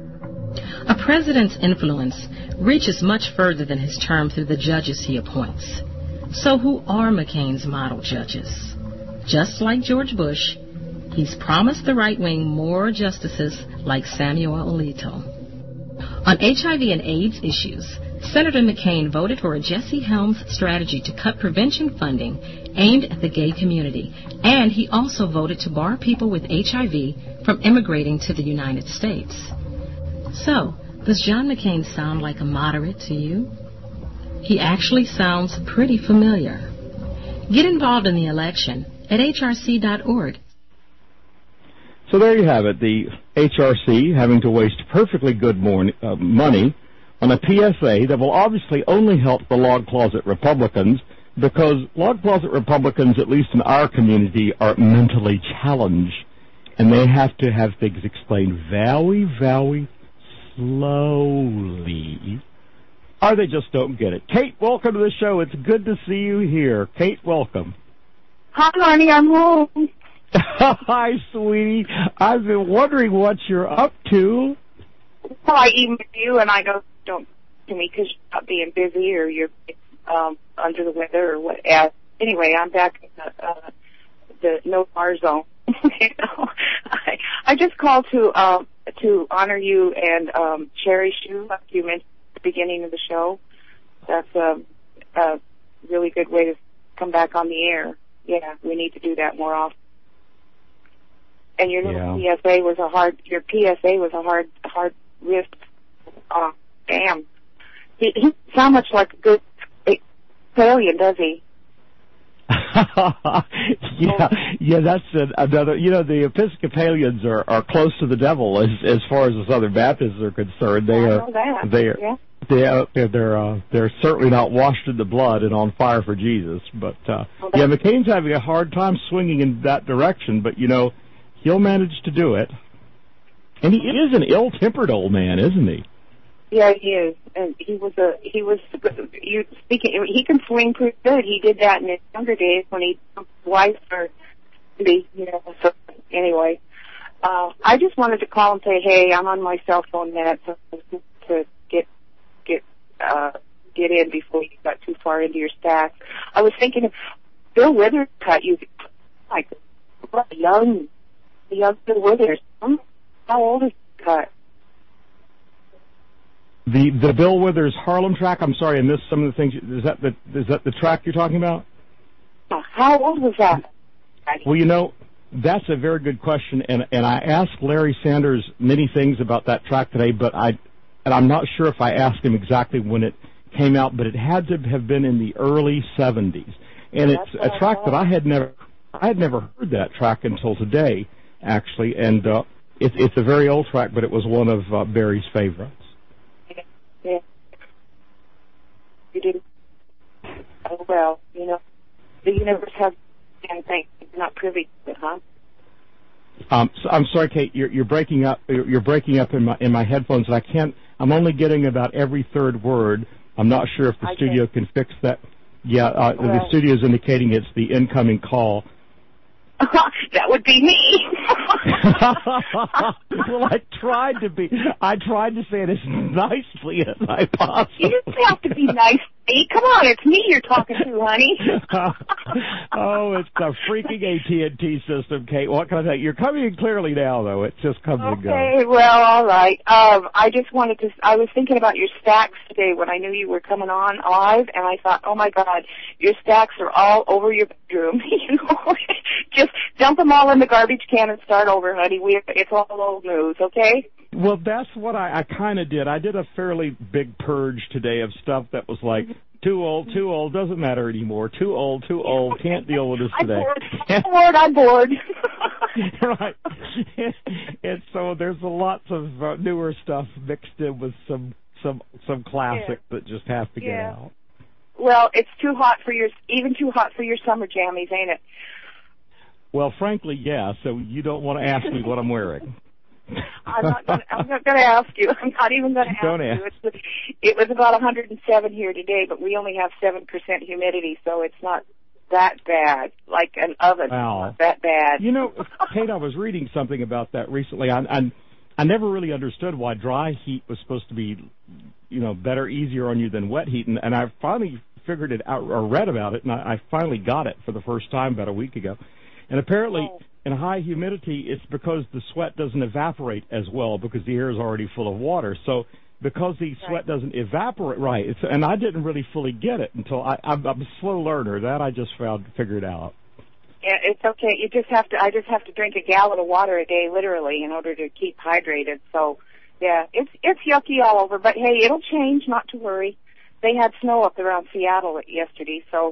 A president's influence reaches much further than his term through the judges he appoints. So who are McCain's model judges? Just like George Bush, he's promised the right wing more justices like Samuel Alito. On HIV and AIDS issues, Senator McCain voted for a Jesse Helms strategy to cut prevention funding aimed at the gay community, and he also voted to bar people with HIV from immigrating to the United States. So, does John McCain sound like a moderate to you? He actually sounds pretty familiar. Get involved in the election at hrc.org. So there you have it, the HRC having to waste perfectly good money on a PSA that will obviously only help the log closet Republicans, because log closet Republicans, at least in our community, are mentally challenged, and they have to have things explained very, very slowly, or they just don't get it. Kate, welcome to the show. It's good to see you here. Kate, welcome. Hi, honey, I'm home. Hi, sweetie. I've been wondering what you're up to. Well, I emailed you, and I go, don't to me because you're not being busy or you're under the weather or what. Anyway, I'm back in the no-bar zone. You know, I just called to to honor you and cherish you, like you mentioned at the beginning of the show. That's a really good way to come back on the air. Yeah, we need to do that more often. And your little PSA was a hard risk. Oh, damn. He sounds much like a good Episcopalian, does he? Yeah, that's another. You know, the Episcopalians are close to the devil as far as the Southern Baptists are concerned. They're certainly not washed in the blood and on fire for Jesus. But McCain's having a hard time swinging in that direction. But you know, he'll manage to do it. And he is an ill-tempered old man, isn't he? Yeah, he is, and he can swing pretty good. He did that in his younger days when he took his wife for, so anyway. I just wanted to call and say, hey, I'm on my cell phone net to get in before you got too far into your stacks. I was thinking of Bill Withers cut you, like, young Bill Withers. How old is he cut? The Bill Withers Harlem track. I'm sorry, I missed some of the things. Is that the track you're talking about? How old was that? Well, you know, that's a very good question, and I asked Larry Sanders many things about that track today, but I'm not sure if I asked him exactly when it came out, but it had to have been in the early 70s, and it's a track that I had never heard that track until today, actually, and it's a very old track, but it was one of Barry's favorites. Yeah. You didn't. Oh, well, you know, the universe has anything. You're not privy to it, huh? So I'm sorry, Kate. You're breaking up. You're breaking up in my headphones, and I can't. I'm only getting about every third word. I'm not sure if the studio can fix that. Yeah, the studio is indicating it's the incoming call. That would be me. Well, I tried to say it as nicely as I possibly. You just have to be nice. Hey, come on, it's me you're talking to, honey. Oh, it's the freaking AT&T system, Kate. What can I say? You're coming in clearly now, though. It just comes and goes. Okay, well, all right. I just wanted to. I was thinking about your stacks today when I knew you were coming on live, and I thought, oh my God, your stacks are all over your bedroom. You know, just dump them all in the garbage can and start over, honey. It's all old news, okay? Well, that's what I kind of did. I did a fairly big purge today of stuff that was like, too old, doesn't matter anymore. Too old, can't deal with this today. I'm bored. Right. And so there's lots of newer stuff mixed in with some classics that just have to get out. Well, it's too hot for your summer jammies, ain't it? Well, frankly, yeah. So you don't want to ask me what I'm wearing. I'm not going to ask you. I'm not even going to ask you. It was about 107 here today, but we only have 7% humidity, so it's not that bad. Like an oven, not that bad. You know, Kate, I was reading something about that recently. I never really understood why dry heat was supposed to be, you know, better, easier on you than wet heat, and I finally figured it out or read about it, and I finally got it for the first time about a week ago. And apparently, in high humidity, it's because the sweat doesn't evaporate as well because the air is already full of water. So because the sweat doesn't evaporate, and I didn't really fully get it until I'm a slow learner. That I just figured out. Yeah, it's okay. I just have to drink a gallon of water a day, literally, in order to keep hydrated. So, yeah, it's yucky all over. But hey, it'll change. Not to worry. They had snow up around Seattle yesterday, so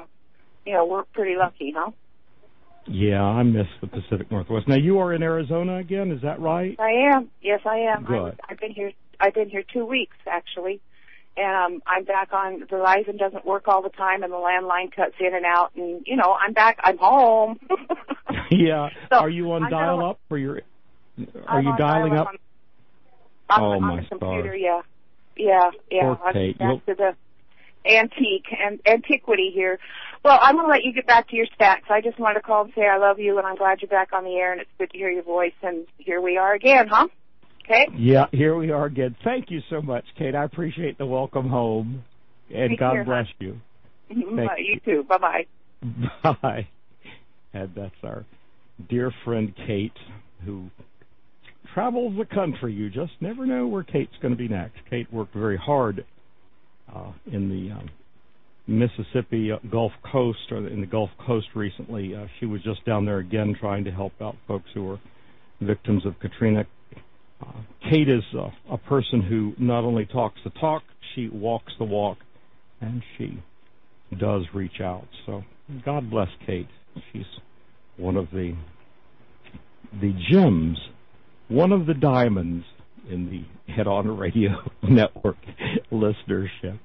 we're pretty lucky, huh? Yeah, I miss the Pacific Northwest. Now you are in Arizona again, is that right? I am. Yes, I am. Good. I've been here 2 weeks actually, and I'm back on. Verizon doesn't work all the time, and the landline cuts in and out. And I'm back. I'm home. Yeah. So are you on dial-up for your? Are you dialing up? On my computer. Yeah. Poor Kate. I'm back to the antiquity here. Well, I'm going to let you get back to your stacks. I just wanted to call and say I love you, and I'm glad you're back on the air, and it's good to hear your voice, and here we are again, huh? Okay? Yeah, here we are again. Thank you so much, Kate. I appreciate the welcome home, and Take God care, bless you. You too. Bye-bye. Bye. And that's our dear friend Kate, who travels the country. You just never know where Kate's going to be next. Kate worked very hard in the Mississippi Gulf Coast, or in the Gulf Coast recently. She was just down there again trying to help out folks who were victims of Katrina. Kate is a person who not only talks the talk, she walks the walk, and she does reach out. So God bless Kate. She's one of the gems, one of the diamonds in the Head On Radio Network listenership.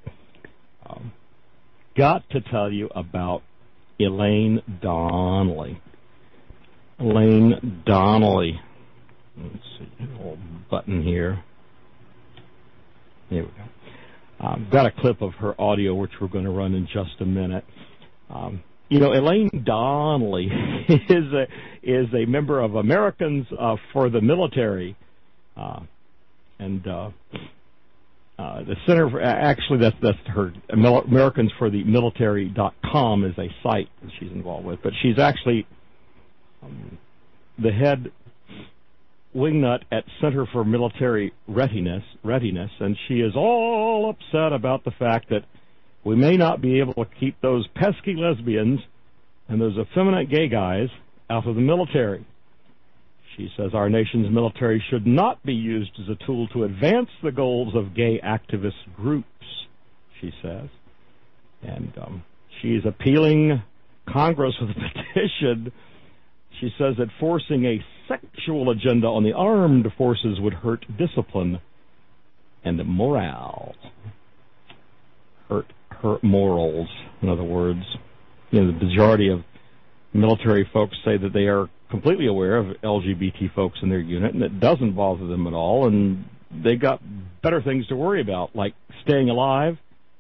Got to tell you about Elaine Donnelly. Elaine Donnelly. Let's see, a little button here. There we go. Got a clip of her audio, which we're going to run in just a minute. Elaine Donnelly is a member of Americans for the Military, and the Center for, actually that's her, Americans for the Military.com is a site that she's involved with, but she's actually the head wingnut at Center for Military Readiness, and she is all upset about the fact that we may not be able to keep those pesky lesbians and those effeminate gay guys out of the military. She says our nation's military should not be used as a tool to advance the goals of gay activist groups, she says. And she's appealing Congress with a petition. She says that forcing a sexual agenda on the armed forces would hurt discipline and morale. Hurt morals, in other words. The majority of military folks say that they are completely aware of LGBT folks in their unit, and it doesn't bother them at all, and they got better things to worry about, like staying alive.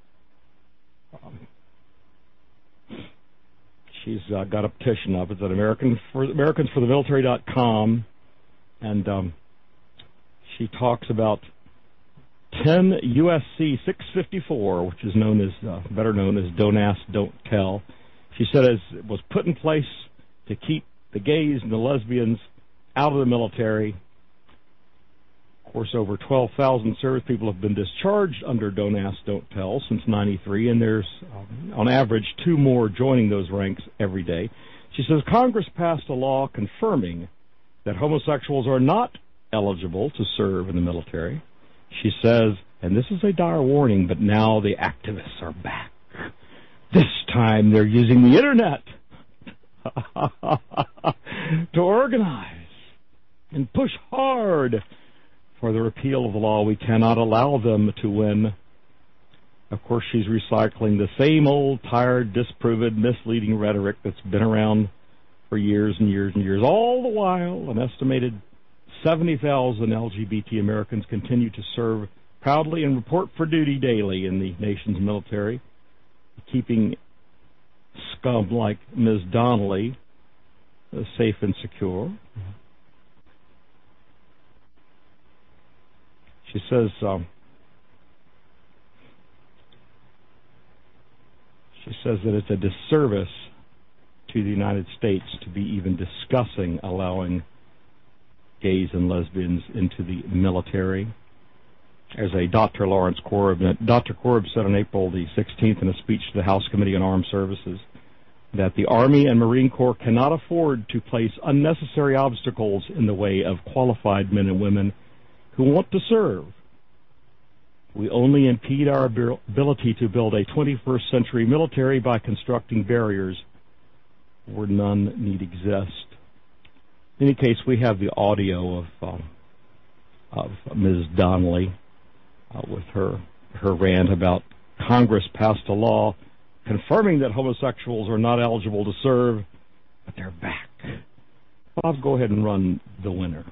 She's got a petition up. It's at Americans for the Military.com, and she talks about 10 USC 654, which is better known as Don't Ask, Don't Tell. She said it was put in place to keep the gays and the lesbians out of the military. Of course, over 12,000 service people have been discharged under Don't Ask, Don't Tell since '93, and there's, on average, 2 more joining those ranks every day. She says Congress passed a law confirming that homosexuals are not eligible to serve in the military. She says, and this is a dire warning, but now the activists are back. This time they're using the Internet to organize and push hard for the repeal of the law. We cannot allow them to win. Of course, she's recycling the same old, tired, disproven, misleading rhetoric that's been around for years and years and years. All the while, an estimated 70,000 LGBT Americans continue to serve proudly and report for duty daily in the nation's military, keeping scum like Ms. Donnelly safe and secure. She says that it's a disservice to the United States to be even discussing allowing gays and lesbians into the military. As a Dr. Lawrence Korb, Dr. Korb said on April the 16th in a speech to the House Committee on Armed Services that the Army and Marine Corps cannot afford to place unnecessary obstacles in the way of qualified men and women who want to serve. We only impede our ability to build a 21st century military by constructing barriers where none need exist. In any case, we have the audio of Ms. Donnelly with her rant about Congress passed a law confirming that homosexuals are not eligible to serve, but they're back. I'll go ahead and run the winner.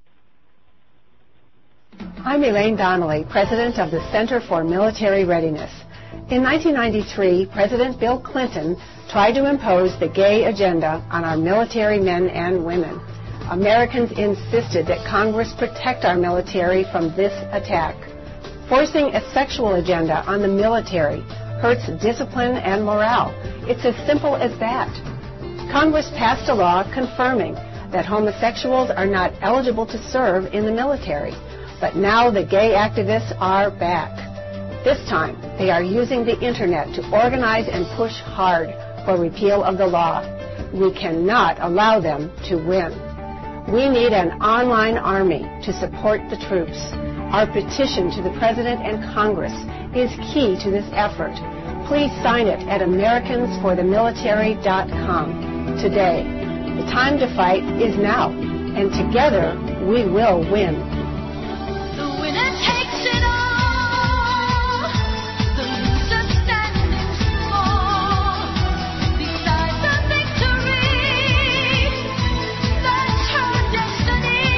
I'm Elaine Donnelly, president of the Center for Military Readiness. In 1993, President Bill Clinton tried to impose the gay agenda on our military men and women. Americans insisted that Congress protect our military from this attack. Forcing a sexual agenda on the military hurts discipline and morale. It's as simple as that. Congress passed a law confirming that homosexuals are not eligible to serve in the military. But now the gay activists are back. This time, they are using the internet to organize and push hard for repeal of the law. We cannot allow them to win. We need an online army to support the troops. Our petition to the President and Congress is key to this effort. Please sign it at AmericansForTheMilitary.com today. The time to fight is now, and together we will win. The winner takes it all. The loser standing small beside the victory. That's her destiny.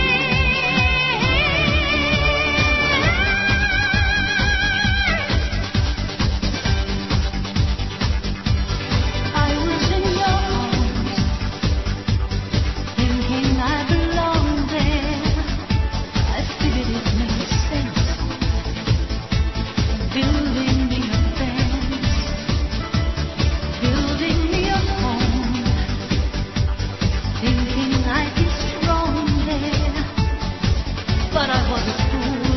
I was in your arms, thinking I belonged there. I figured it made sense, building me a fence, building me a home, thinking I'd be strong there. But I was a fool,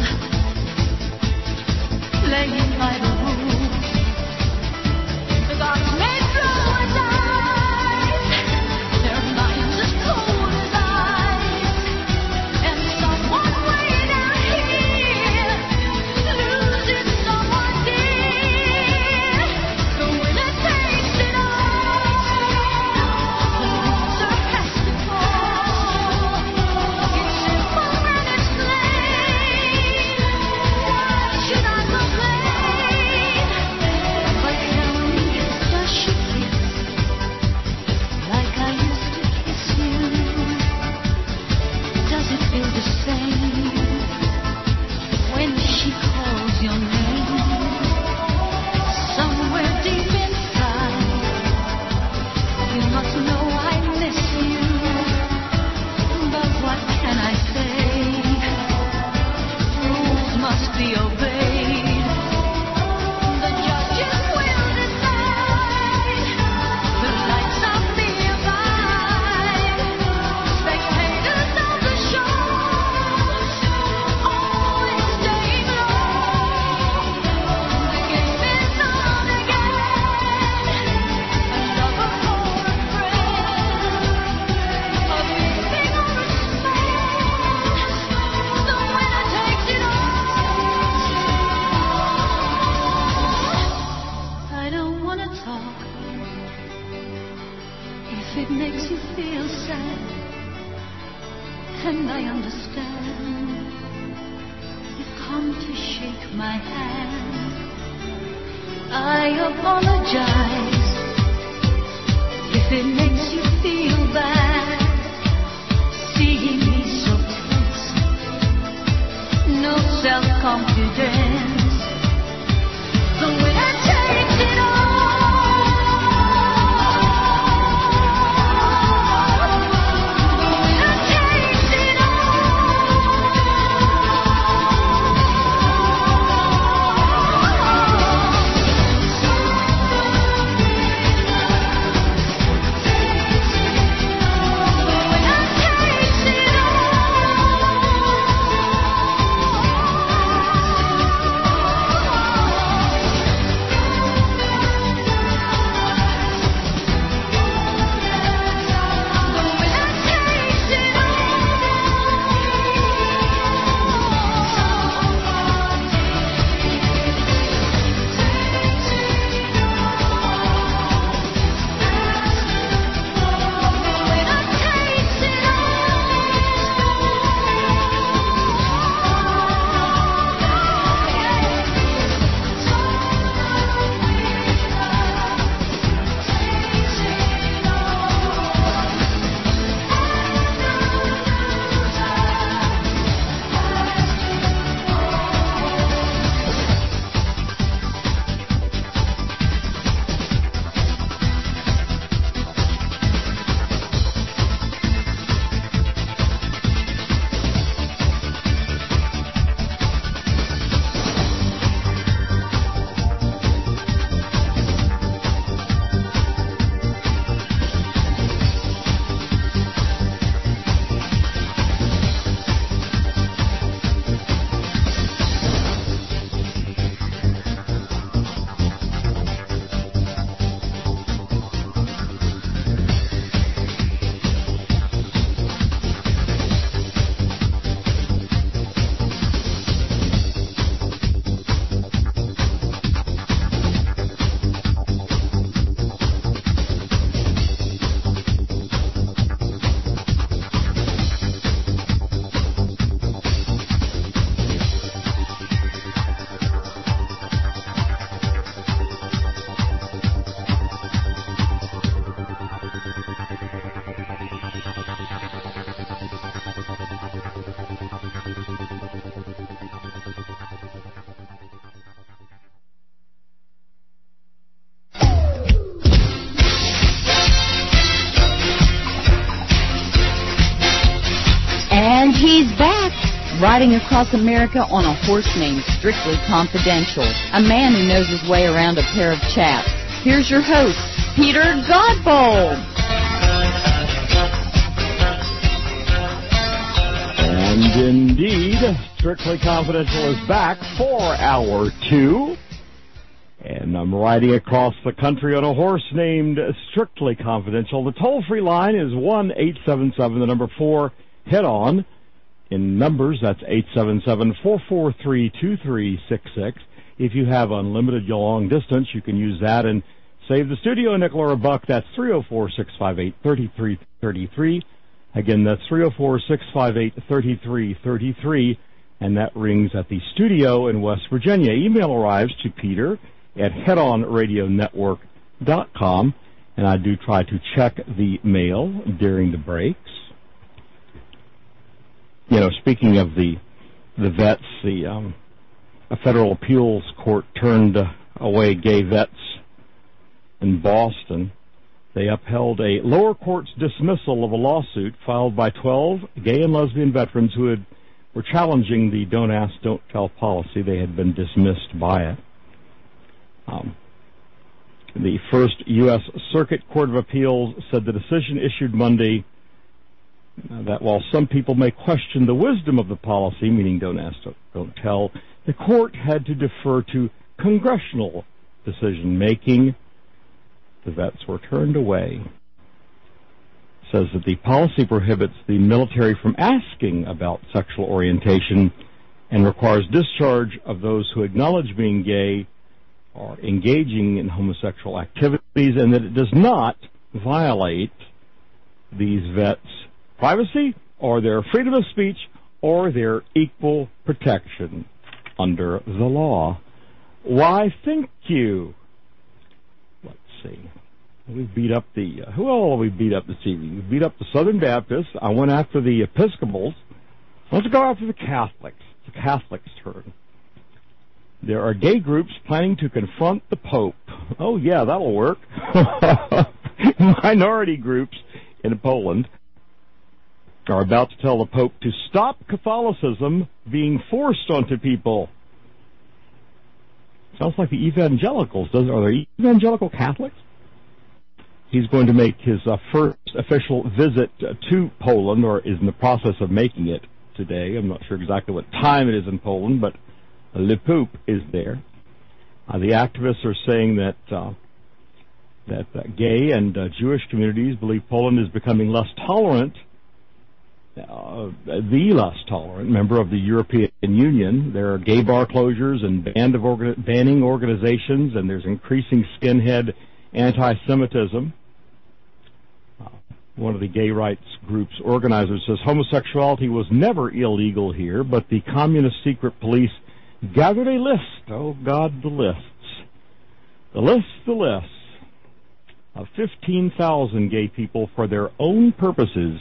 playing by the rules. The gods made blue as eyes, their minds as cold as ice. And someone way down here losing someone dear. The winner takes it all. The loser has to fall. It's simple and it's plain. Why should I complain? But tell me, does she kiss like I used to kiss you? Does it feel the same when she calls your name? Somewhere deep inside, you must know I miss you. But what can I say? Rules must be obeyed. The judges will decide. The lights of me abide. Spectators of the show, always staying low. The game is on again. A lover for a friend, a meeting or a smash. The winner takes it all. I don't want to talk if it makes you feel sad, and I understand. You've come to shake my hand. I apologize if it makes you feel bad, seeing me so tense, no self-confidence. The winner takes it all. The winner takes it all. riding across America on a horse named Strictly Confidential, a man who knows his way around a pair of chaps. Here's your host, Peter Godbold. And indeed, Strictly Confidential is back for Hour 2. And I'm riding across the country on a horse named Strictly Confidential. The toll-free line is 1-877, the number 4, head-on. In numbers, that's 877-443-2366. If you have unlimited long distance, you can use that and save the studio a nickel or a buck. That's 304-658-3333. Again, that's 304-658-3333. And that rings at the studio in West Virginia. Email arrives to Peter at headonradionetwork.com, and I do try to check the mail during the breaks. You know, speaking of the vets, a federal appeals court turned away gay vets in Boston. They upheld a lower court's dismissal of a lawsuit filed by 12 gay and lesbian veterans who were challenging the Don't Ask, Don't Tell policy. They had been dismissed by it. The First U.S. Circuit Court of Appeals said the decision issued Monday that while some people may question the wisdom of the policy, meaning don't ask, don't tell, the court had to defer to congressional decision-making. The vets were turned away. It says that the policy prohibits the military from asking about sexual orientation and requires discharge of those who acknowledge being gay or engaging in homosexual activities, and that it does not violate these vets' privacy or their freedom of speech or their equal protection under the law. Why, thank you. Let's see. We beat up who all we beat up this evening? We beat up the Southern Baptists. I went after the Episcopals. Let's go after the Catholics. It's the Catholics' turn. There are gay groups planning to confront the Pope. Oh, yeah, that'll work. Minority groups in Poland are about to tell the Pope to stop Catholicism being forced onto people. Sounds like the evangelicals. Are they evangelical Catholics? He's going to make his first official visit to Poland, or is in the process of making it today. I'm not sure exactly what time it is in Poland, but Le Pope is there. The activists are saying that gay and Jewish communities believe Poland is becoming less tolerant, the less tolerant member of the European Union. There are gay bar closures and banning organizations, and there's increasing skinhead anti-Semitism. One of the gay rights group's organizers says homosexuality was never illegal here, but the communist secret police gathered a list, oh God, the lists of 15,000 gay people for their own purposes.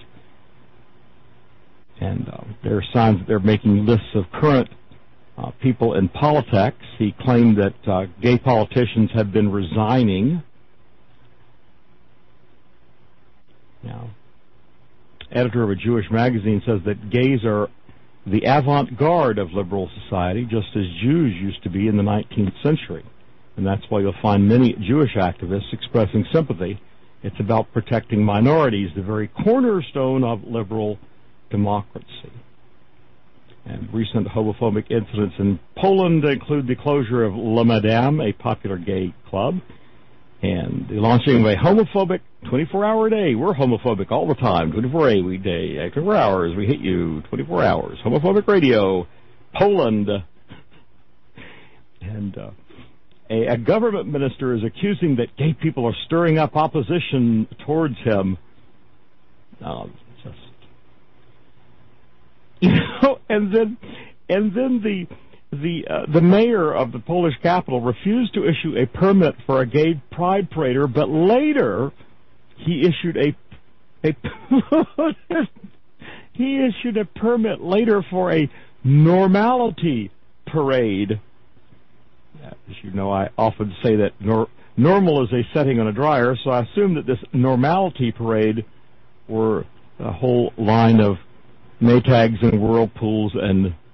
And there are signs that they're making lists of current people in politics. He claimed that gay politicians have been resigning. Now, editor of a Jewish magazine says that gays are the avant-garde of liberal society, just as Jews used to be in the 19th century. And that's why you'll find many Jewish activists expressing sympathy. It's about protecting minorities, the very cornerstone of liberal democracy. And recent homophobic incidents in Poland include the closure of La Madame, a popular gay club, and the launching of a homophobic 24-hour-a-day. We're homophobic all the time, 24-hour weekday, 24 hours, we hit you, 24 hours. Homophobic radio, Poland. And a government minister is accusing that gay people are stirring up opposition towards him. And then the mayor of the Polish capital refused to issue a permit for a gay pride parader, but later he issued a permit later for a normality parade. As you know, I often say that normal is a setting on a dryer, so I assume that this normality parade were a whole line of Maytags and Whirlpools and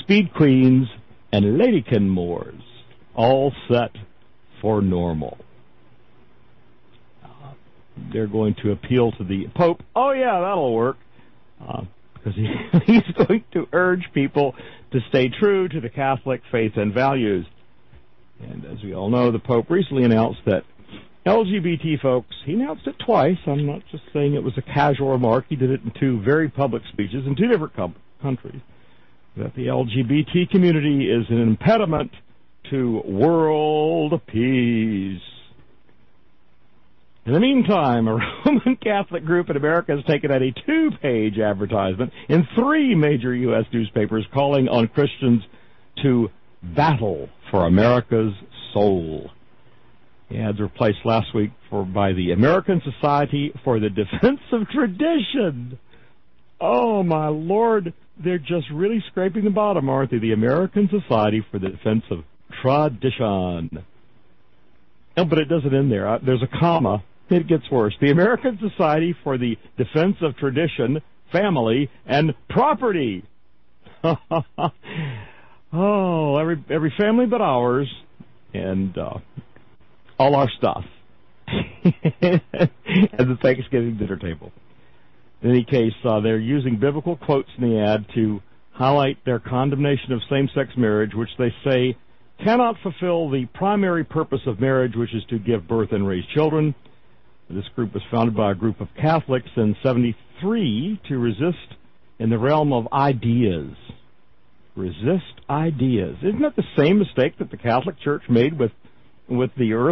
speed queens, and ladykin moors, all set for normal. They're going to appeal to the Pope. Oh, yeah, that'll work. Because he's going to urge people to stay true to the Catholic faith and values. And as we all know, the Pope recently announced that LGBT folks, he announced it twice. I'm not just saying it was a casual remark. He did it in two very public speeches in two different countries. That the LGBT community is an impediment to world peace. In the meantime, a Roman Catholic group in America has taken out a 2-page advertisement in 3 major U.S. newspapers calling on Christians to battle for America's soul. The ads were placed last week by the American Society for the Defense of Tradition. Oh, my Lord, they're just really scraping the bottom, aren't they? The American Society for the Defense of Tradition. Oh, but it doesn't end there. There's a comma. It gets worse. The American Society for the Defense of Tradition, Family, and Property. Oh, every family but ours, and all our stuff at the Thanksgiving dinner table. In any case, they're using biblical quotes in the ad to highlight their condemnation of same-sex marriage, which they say cannot fulfill the primary purpose of marriage, which is to give birth and raise children. This group was founded by a group of Catholics in 1973 to resist in the realm of ideas. Resist ideas. Isn't that the same mistake that the Catholic Church made with the Earth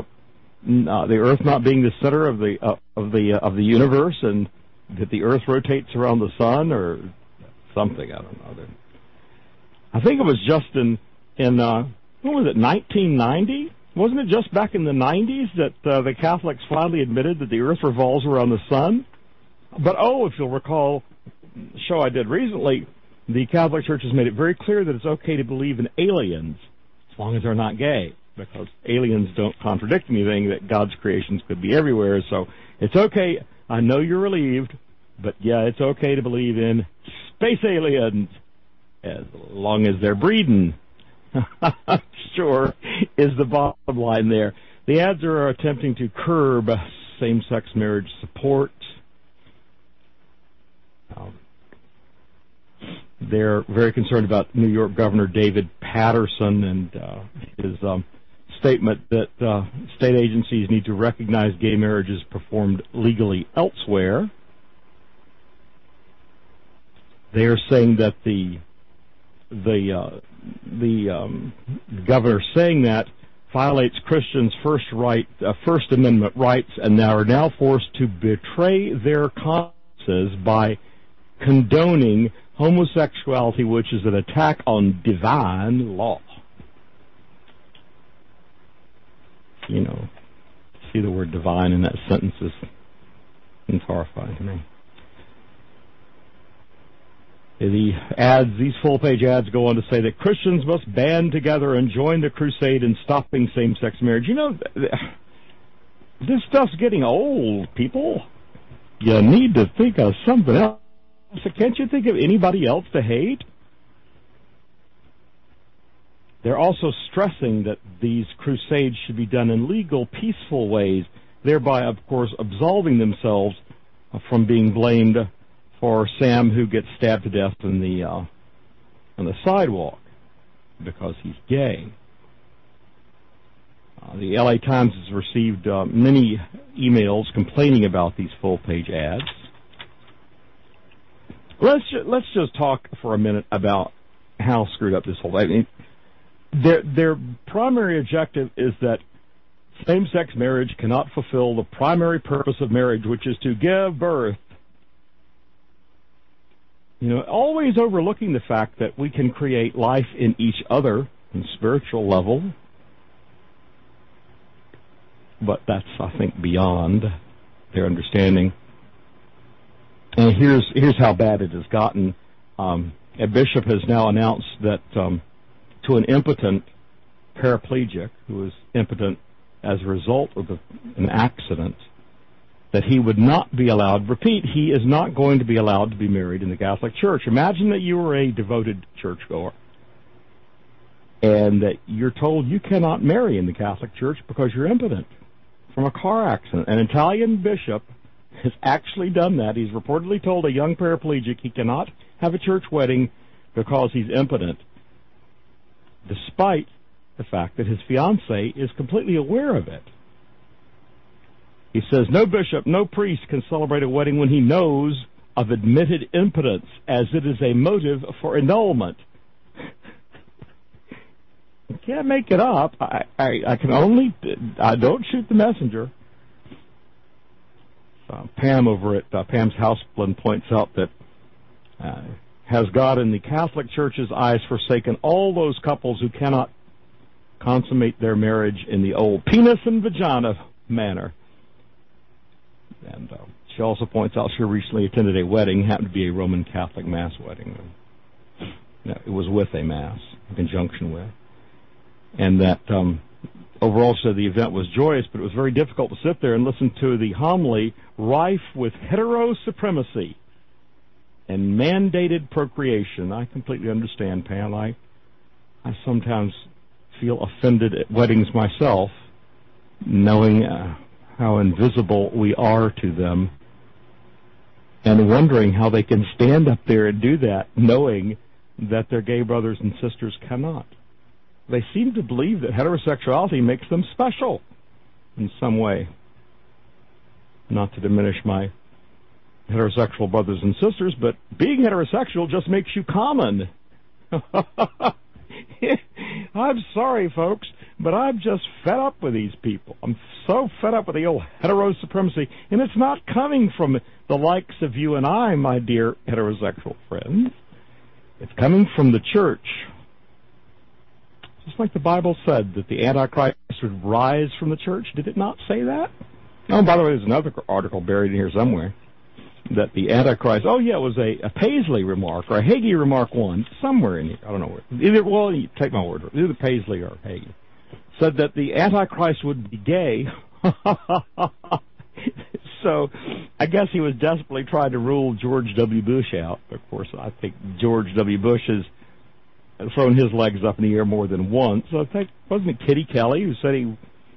not being the center of the universe, and that the Earth rotates around the sun, or something? I don't know. I think it was just in what was it, 1990? Wasn't it just back in the 90s that the Catholics finally admitted that the Earth revolves around the sun? But, if you'll recall the show I did recently, the Catholic Church has made it very clear that it's okay to believe in aliens as long as they're not gay, because aliens don't contradict anything, that God's creations could be everywhere. So it's okay. I know you're relieved, but, yeah, it's okay to believe in space aliens as long as they're breeding. Sure is the bottom line there. The ads are attempting to curb same-sex marriage support. They're very concerned about New York Governor David Patterson and his statement that state agencies need to recognize gay marriages performed legally elsewhere. They are saying that the governor saying that violates Christians' First Amendment rights, and are now forced to betray their consciences by condoning homosexuality, which is an attack on divine law. You know, see the word divine in that sentence is horrifying to me. These full-page ads go on to say that Christians must band together and join the crusade in stopping same-sex marriage. You know, this stuff's getting old, people. You need to think of something else. Can't you think of anybody else to hate? They're also stressing that these crusades should be done in legal, peaceful ways, thereby, of course, absolving themselves from being blamed for Sam, who gets stabbed to death on the sidewalk because he's gay. The LA Times has received many emails complaining about these full-page ads. Let's just talk for a minute about how screwed up this whole thing. Their primary objective is that same-sex marriage cannot fulfill the primary purpose of marriage, which is to give birth. You know, always overlooking the fact that we can create life in each other on spiritual level. But that's, I think, beyond their understanding. And here's how bad it has gotten. A bishop has now announced that to an impotent paraplegic who is impotent as a result of an accident, that he would not be allowed, repeat, he is not going to be allowed to be married in the Catholic Church. Imagine that you were a devoted churchgoer, and that you're told you cannot marry in the Catholic Church because you're impotent from a car accident. An Italian bishop has actually done that. He's reportedly told a young paraplegic he cannot have a church wedding because he's impotent, despite the fact that his fiancée is completely aware of it. He says no bishop, no priest can celebrate a wedding when he knows of admitted impotence, as it is a motive for annulment. You can't make it up. I can only, I don't shoot the messenger. Pam over at Pam's Houseplan points out that has God in the Catholic Church's eyes forsaken all those couples who cannot consummate their marriage in the old penis and vagina manner? And she also points out she recently attended a wedding, happened to be a Roman Catholic Mass wedding. No, it was with a Mass, in conjunction with. And that overall said the event was joyous, but it was very difficult to sit there and listen to the homily rife with hetero supremacy and mandated procreation. I completely understand, Pam. I sometimes feel offended at weddings myself, knowing how invisible we are to them, and wondering how they can stand up there and do that, knowing that their gay brothers and sisters cannot. They seem to believe that heterosexuality makes them special in some way. Not to diminish my heterosexual brothers and sisters, but being heterosexual just makes you common. I'm sorry, folks, but I'm just fed up with these people. I'm so fed up with the old hetero supremacy, and it's not coming from the likes of you and I, my dear heterosexual friends. It's coming from the church. Just like the Bible said that the Antichrist would rise from the church. Did it not say that? Oh, by the way, there's another article buried in here somewhere that the Antichrist, oh yeah, it was a Paisley remark or a Hagee remark one, somewhere in here. I don't know where. Either, well, you take my word for it, either Paisley or Hagee. Said that the Antichrist would be gay. So I guess he was desperately trying to rule George W. Bush out. Of course, I think George W. Bush has thrown his legs up in the air more than once. I think, wasn't it Kitty Kelly who said he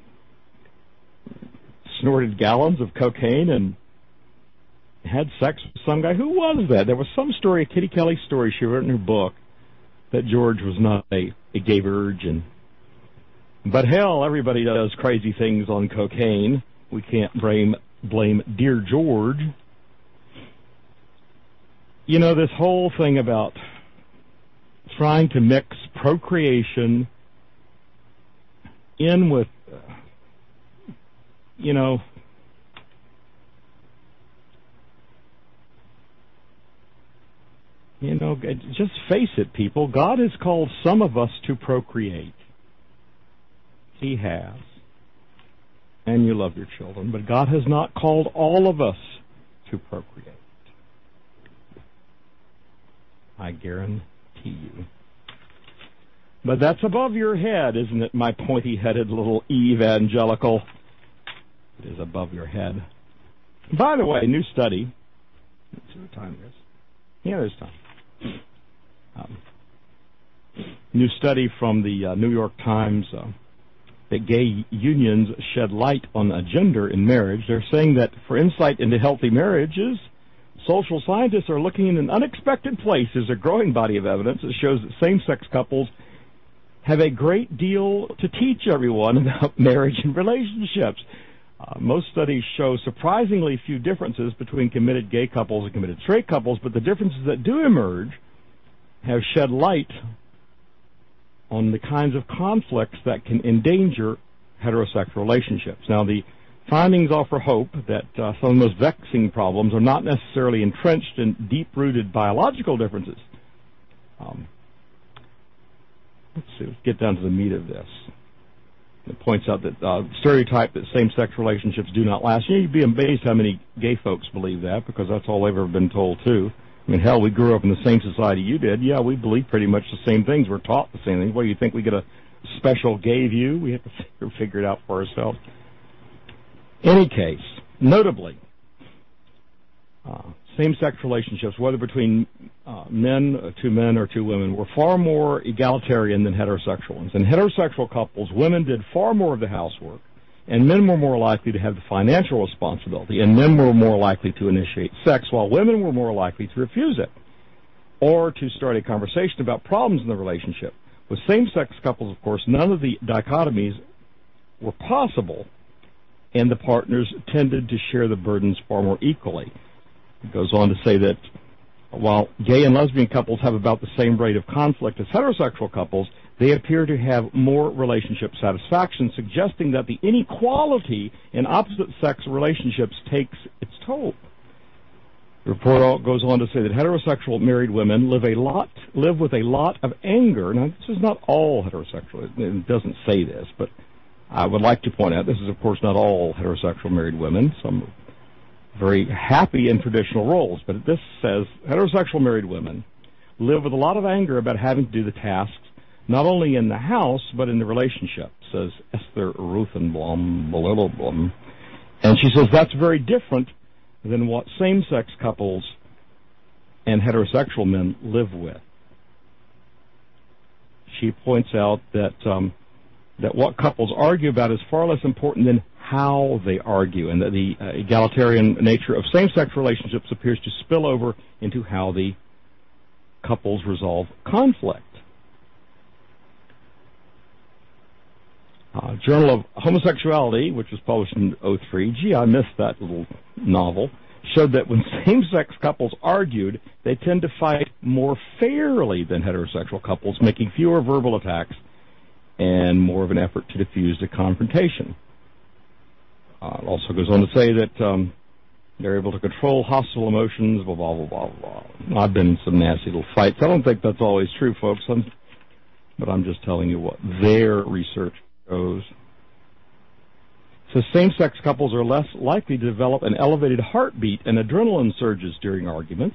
snorted gallons of cocaine and had sex with some guy? Who was that? There was some story, a Kitty Kelly story she wrote in her book, that George was not a gay virgin. But hell, everybody does crazy things on cocaine. We can't blame dear George. You know, this whole thing about trying to mix procreation in with, just face it, people. God has called some of us to procreate. He has. And you love your children. But God has not called all of us to procreate. I guarantee you. But that's above your head, isn't it, my pointy-headed little evangelical? It is above your head. By the way, new study. Let's see what time it is. Yeah, there's time. New study from the New York Times that gay unions shed light on gender in marriage. They're saying that for insight into healthy marriages, social scientists are looking in an unexpected place. There's a growing body of evidence that shows that same-sex couples have a great deal to teach everyone about marriage and relationships. Most studies show surprisingly few differences between committed gay couples and committed straight couples, but the differences that do emerge have shed light on the kinds of conflicts that can endanger heterosexual relationships. Now, the findings offer hope that some of the most vexing problems are not necessarily entrenched in deep-rooted biological differences. Let's get down to the meat of this. It points out that stereotype that same-sex relationships do not last. You'd be amazed how many gay folks believe that, because that's all they've ever been told, too. I mean, hell, we grew up in the same society you did. Yeah, we believe pretty much the same things. We're taught the same things. What, do you think we get a special gay view? We have to figure it out for ourselves. Any case, notably, same-sex relationships, whether between two men or two women, were far more egalitarian than heterosexual ones. In heterosexual couples, women did far more of the housework, and men were more likely to have the financial responsibility, and men were more likely to initiate sex, while women were more likely to refuse it, or to start a conversation about problems in the relationship. With same-sex couples, of course, none of the dichotomies were possible, and the partners tended to share the burdens far more equally. It goes on to say that while gay and lesbian couples have about the same rate of conflict as heterosexual couples, they appear to have more relationship satisfaction, suggesting that the inequality in opposite-sex relationships takes its toll. The report goes on to say that heterosexual married women live with a lot of anger. Now, this is not all heterosexual. It doesn't say this, but I would like to point out this is, of course, not all heterosexual married women. Some are very happy in traditional roles, but this says heterosexual married women live with a lot of anger about having to do the tasks, not only in the house, but in the relationship, says Esther Ruthenblum. And she says that's very different than what same-sex couples and heterosexual men live with. She points out that what couples argue about is far less important than how they argue, and that the egalitarian nature of same-sex relationships appears to spill over into how the couples resolve conflict. Journal of Homosexuality, which was published in 2003, gee, I missed that little novel, showed that when same-sex couples argued, they tend to fight more fairly than heterosexual couples, making fewer verbal attacks and more of an effort to diffuse the confrontation. It also goes on to say that they're able to control hostile emotions, blah, blah, blah, blah, blah. I've been in some nasty little fights. I don't think that's always true, folks, but I'm just telling you what their research shows. So same-sex couples are less likely to develop an elevated heartbeat and adrenaline surges during arguments.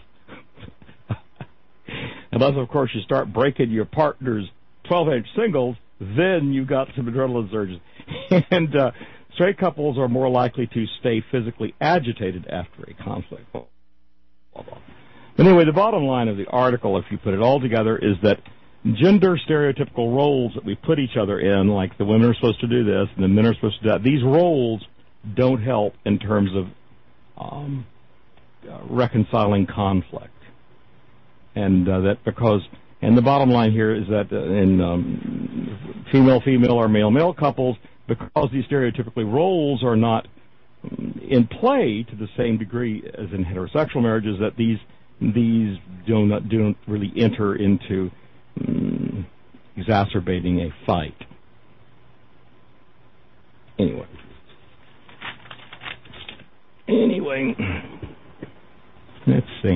Unless, of course, you start breaking your partner's 12-inch singles, then you've got some adrenaline surges. And straight couples are more likely to stay physically agitated after a conflict. Blah, blah, blah. Anyway, the bottom line of the article, if you put it all together, is that gender stereotypical roles that we put each other in, like the women are supposed to do this and the men are supposed to do that, these roles don't help in terms of reconciling conflict. And and the bottom line here is that in female-female or male-male couples, because these stereotypical roles are not in play to the same degree as in heterosexual marriages, that these don't really enter into exacerbating a fight. Anyway, let's see.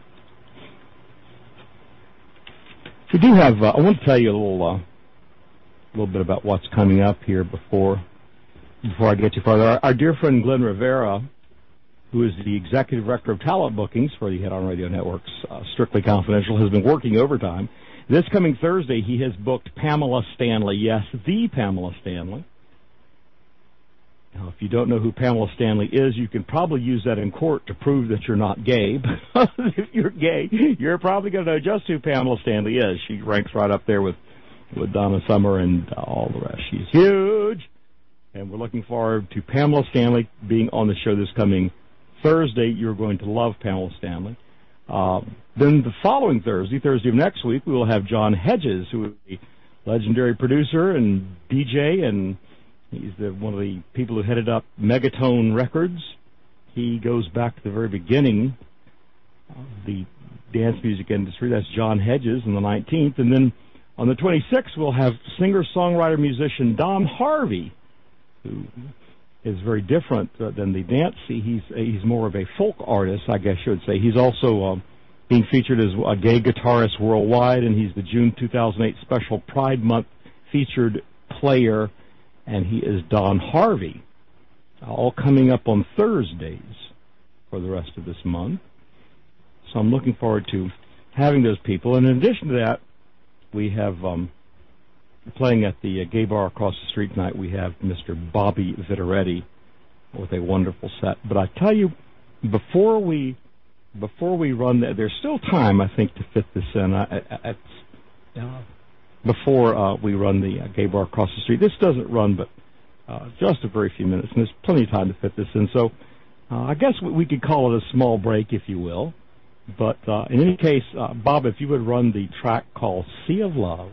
We do have. I want to tell you a little bit about what's coming up here before I get too far. Our dear friend Glenn Rivera, who is the executive director of talent bookings for the Hit on Radio Network's Strictly Confidential, has been working overtime. This coming Thursday, he has booked Pamela Stanley. Yes, the Pamela Stanley. Now, if you don't know who Pamela Stanley is, you can probably use that in court to prove that you're not gay. But if you're gay, you're probably going to know just who Pamela Stanley is. She ranks right up there with Donna Summer and all the rest. She's huge. And we're looking forward to Pamela Stanley being on the show this coming Thursday. You're going to love Pamela Stanley. Then the following Thursday of next week, we will have John Hedges, who is a legendary producer and DJ, and he's one of the people who headed up Megatone Records. He goes back to the very beginning of the dance music industry. That's John Hedges on the 19th. And then on the 26th, we'll have singer-songwriter-musician Don Harvey, who is very different than the dance. He's more of a folk artist, I guess you would say. He's also being featured as a gay guitarist worldwide, and he's the June 2008 special Pride Month featured player, and he is Don Harvey. All coming up on Thursdays for the rest of this month. So I'm looking forward to having those people. And in addition to that, we have playing at the gay bar across the street tonight, we have Mr. Bobby Viteretti with a wonderful set. But I tell you, before we before we run that, there's still time, I think, to fit this in. Before we run the gay bar across the street. This doesn't run, but just a very few minutes, and there's plenty of time to fit this in. So I guess we could call it a small break, if you will. But in any case, Bob, if you would run the track called Sea of Love.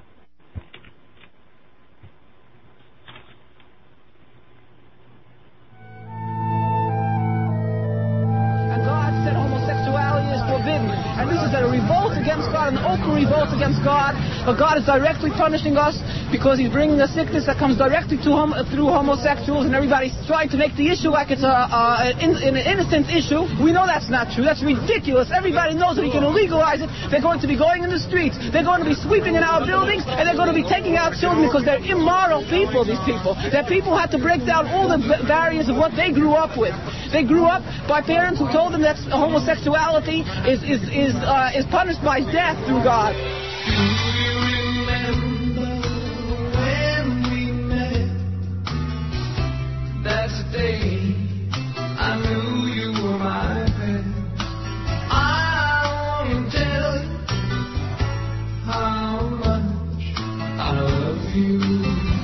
And this is a revolt against God, an open revolt against God. But God is directly punishing us because He's bringing a sickness that comes directly through homosexuals, and everybody's trying to make the issue like it's an innocent issue. We know that's not true. That's ridiculous. Everybody knows that you can legalize it. They're going to be going in the streets. They're going to be sweeping in our buildings, and they're going to be taking out children because they're immoral people, these people. That people have to break down all the barriers of what they grew up with. They grew up by parents who told them that homosexuality is punished by death through God. That's the day I knew you were my friend. I want to tell you how much I love you.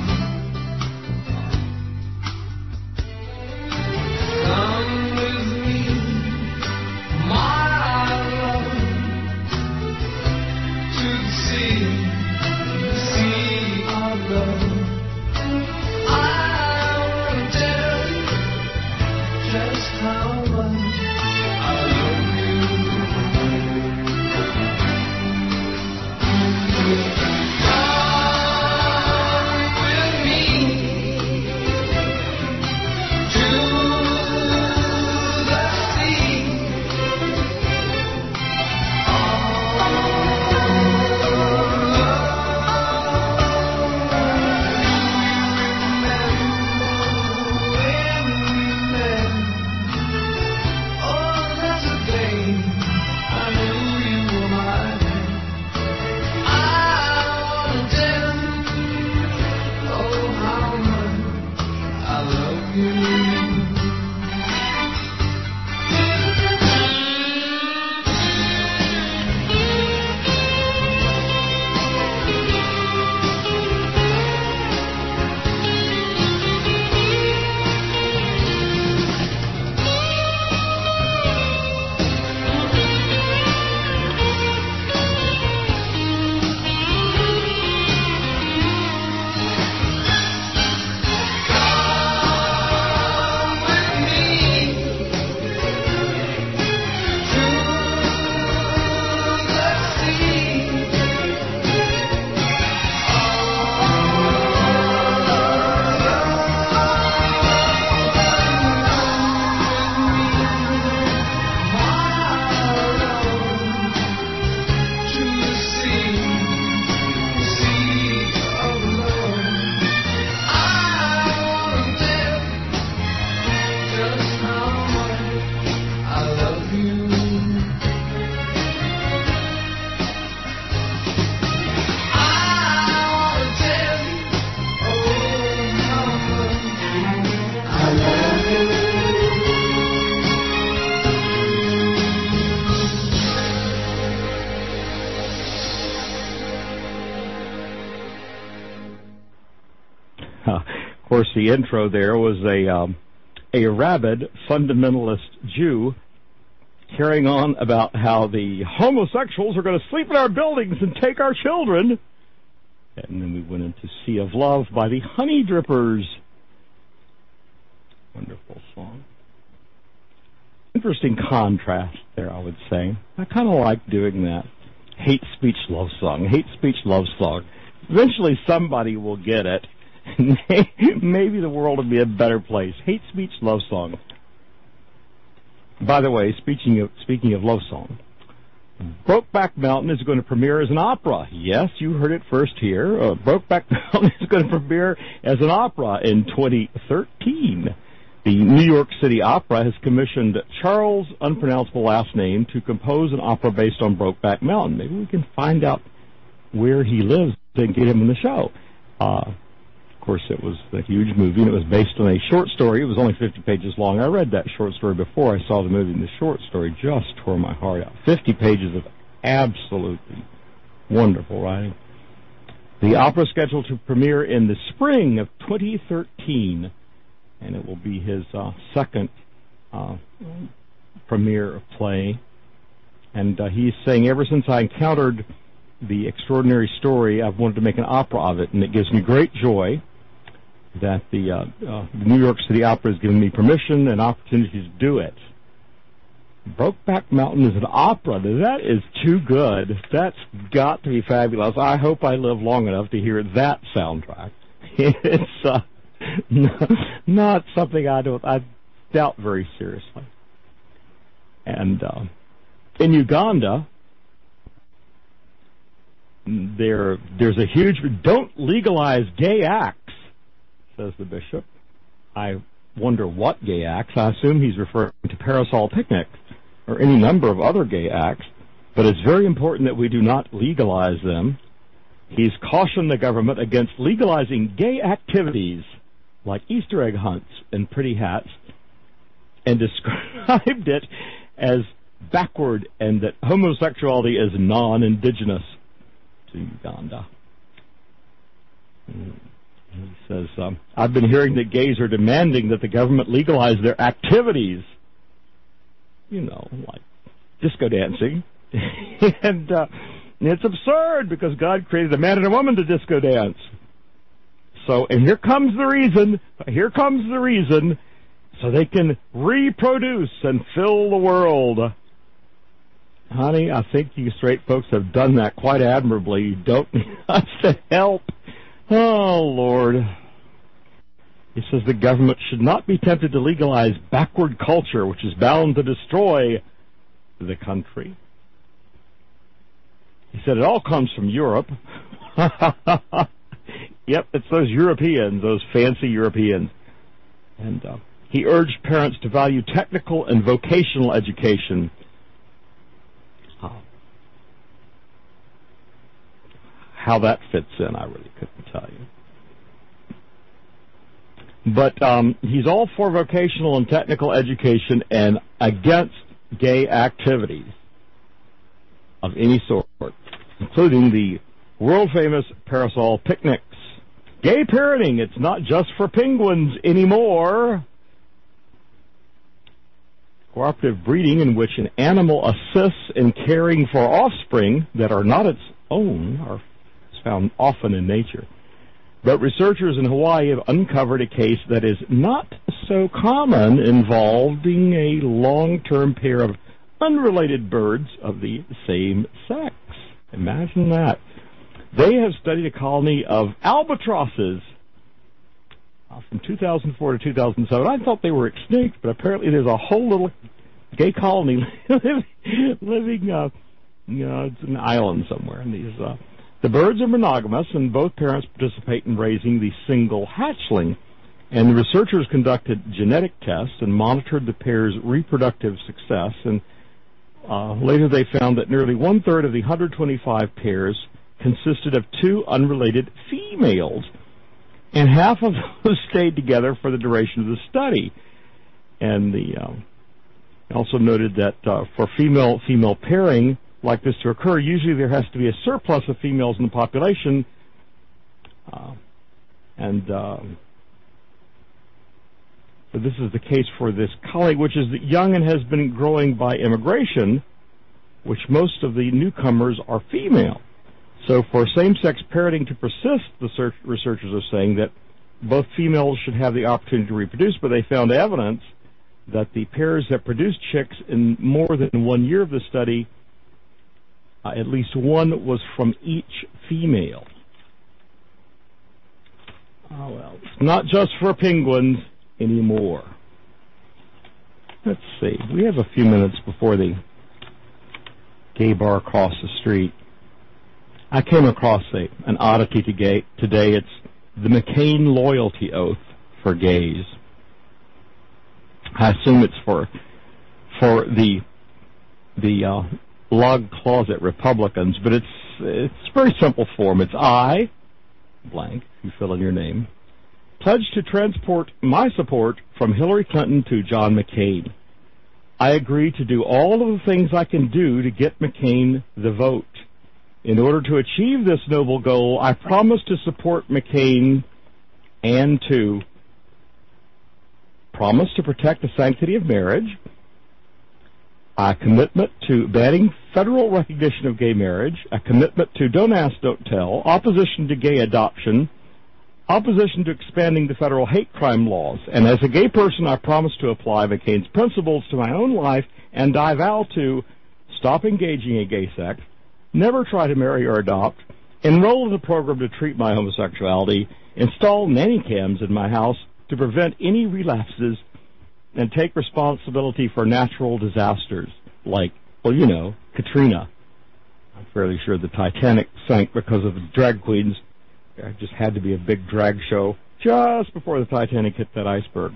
Come with me, my love, to the sea of love. How much I love you. Come with me to the sea. Of course, the intro there was a rabid fundamentalist Jew carrying on about how the homosexuals are going to sleep in our buildings and take our children. And then we went into Sea of Love by the Honey Drippers. Wonderful song. Interesting contrast there, I would say. I kind of like doing that. Hate speech, love song. Hate speech, love song. Eventually somebody will get it. Maybe the world will be a better place. Hate speech, love song. By the way, speaking of love song, Brokeback Mountain is going to premiere as an opera. Yes, you heard it first here. Brokeback Mountain is going to premiere as an opera in 2013. The New York City Opera has commissioned Charles, unpronounceable last name, to compose an opera based on Brokeback Mountain. Maybe we can find out where he lives and get him in the show. Of course, it was a huge movie, and it was based on a short story. It was only 50 pages long. I read that short story before I saw the movie, and the short story just tore my heart out. 50 pages of absolutely wonderful writing. The opera is scheduled to premiere in the spring of 2013, and it will be his second premiere play. And he's saying, ever since I encountered the extraordinary story, I've wanted to make an opera of it, and it gives me great joy that the New York City Opera has given me permission and opportunity to do it. Brokeback Mountain is an opera. That is too good. That's got to be fabulous. I hope I live long enough to hear that soundtrack. It's not something I doubt very seriously. And in Uganda, there's a huge don't legalize gay acts, says the bishop. I wonder what gay acts. I assume he's referring to parasol picnics or any number of other gay acts, but it's very important that we do not legalize them. He's cautioned the government against legalizing gay activities like Easter egg hunts and pretty hats, and described it as backward and that homosexuality is non-indigenous to Uganda. He says, I've been hearing that gays are demanding that the government legalize their activities, like disco dancing. And it's absurd because God created a man and a woman to disco dance. So, and here comes the reason, so they can reproduce and fill the world. Honey, I think you straight folks have done that quite admirably. You don't need us to help. Oh, Lord. He says the government should not be tempted to legalize backward culture, which is bound to destroy the country. He said it all comes from Europe. Yep, it's those Europeans, those fancy Europeans. And he urged parents to value technical and vocational education. How that fits in, I really couldn't tell you. But he's all for vocational and technical education and against gay activities of any sort, including the world-famous parasol picnics. Gay parenting, it's not just for penguins anymore. Cooperative breeding, in which an animal assists in caring for offspring that are not its own, are found often in nature. But researchers in Hawaii have uncovered a case that is not so common involving a long-term pair of unrelated birds of the same sex. Imagine that. They have studied a colony of albatrosses from 2004 to 2007. I thought they were extinct, but apparently there's a whole little gay colony living, it's an island somewhere. And these, the birds are monogamous, and both parents participate in raising the single hatchling. And the researchers conducted genetic tests and monitored the pair's reproductive success. And later they found that nearly one-third of the 125 pairs consisted of two unrelated females, and half of those stayed together for the duration of the study. And the also noted that for female pairing like this to occur, usually there has to be a surplus of females in the population, so this is the case for this colony, which is young and has been growing by immigration, which most of the newcomers are female. So for same-sex parenting to persist, the researchers are saying that both females should have the opportunity to reproduce, but they found evidence that the pairs that produced chicks in more than 1 year of the study, at least one was from each female. Oh, well, it's not just for penguins anymore. Let's see. We have a few minutes before the gay bar across the street. I came across an oddity today. It's the McCain loyalty oath for gays. I assume it's for the log closet Republicans, but it's a very simple form. It's I, blank, you fill in your name, pledged to transport my support from Hillary Clinton to John McCain. I agree to do all of the things I can do to get McCain the vote. In order to achieve this noble goal, I promise to support McCain and to promise to protect the sanctity of marriage, a commitment to banning federal recognition of gay marriage, a commitment to don't ask, don't tell, opposition to gay adoption, opposition to expanding the federal hate crime laws. And as a gay person, I promise to apply McCain's principles to my own life, and I vow to stop engaging in gay sex, never try to marry or adopt, enroll in a program to treat my homosexuality, install nanny cams in my house to prevent any relapses, and take responsibility for natural disasters like, well, you know, Katrina. I'm fairly sure the Titanic sank because of the drag queens. There just had to be a big drag show just before the Titanic hit that iceberg.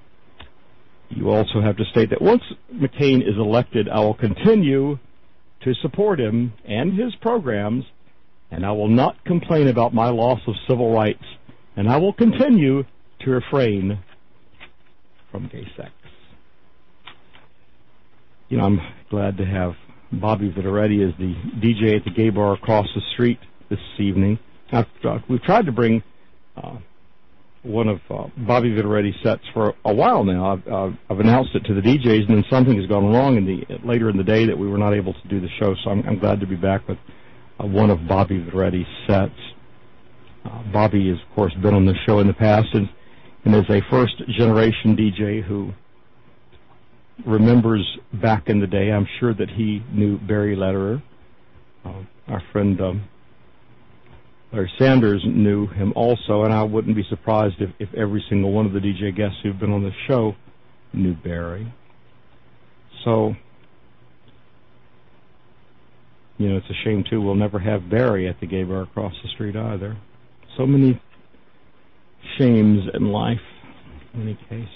You also have to state that once McCain is elected, I will continue to support him and his programs, and I will not complain about my loss of civil rights, and I will continue to refrain from gay sex. You know, I'm glad to have Bobby Viteretti as the DJ at the gay bar across the street this evening. We've tried to bring one of Bobby Viteretti's sets for a while now. I've announced it to the DJs, and then something has gone wrong later in the day that we were not able to do the show, so I'm glad to be back with one of Bobby Viteretti's sets. Bobby has, of course, been on the show in the past, and is a first-generation DJ who remembers back in the day. I'm sure that he knew Barry Lederer. Our friend Larry Sanders knew him also, and I wouldn't be surprised if every single one of the DJ guests who've been on the show knew Barry. So, you know, it's a shame, too, we'll never have Barry at the gay bar across the street either. So many shames in life, in any case.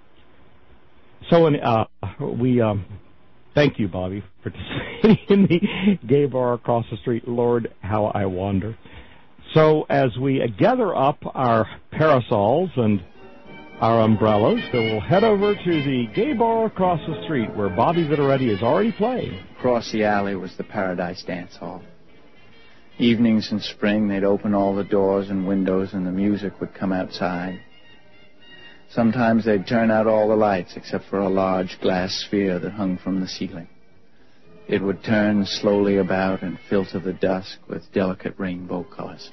So we thank you, Bobby, for participating in the gay bar across the street. Lord, how I wander. So as we gather up our parasols and our umbrellas, so we'll head over to the gay bar across the street where Bobby Viteretti is already playing. Across the alley was the Paradise Dance Hall. Evenings in spring, they'd open all the doors and windows and the music would come outside. Sometimes they'd turn out all the lights except for a large glass sphere that hung from the ceiling. It would turn slowly about and filter the dusk with delicate rainbow colors.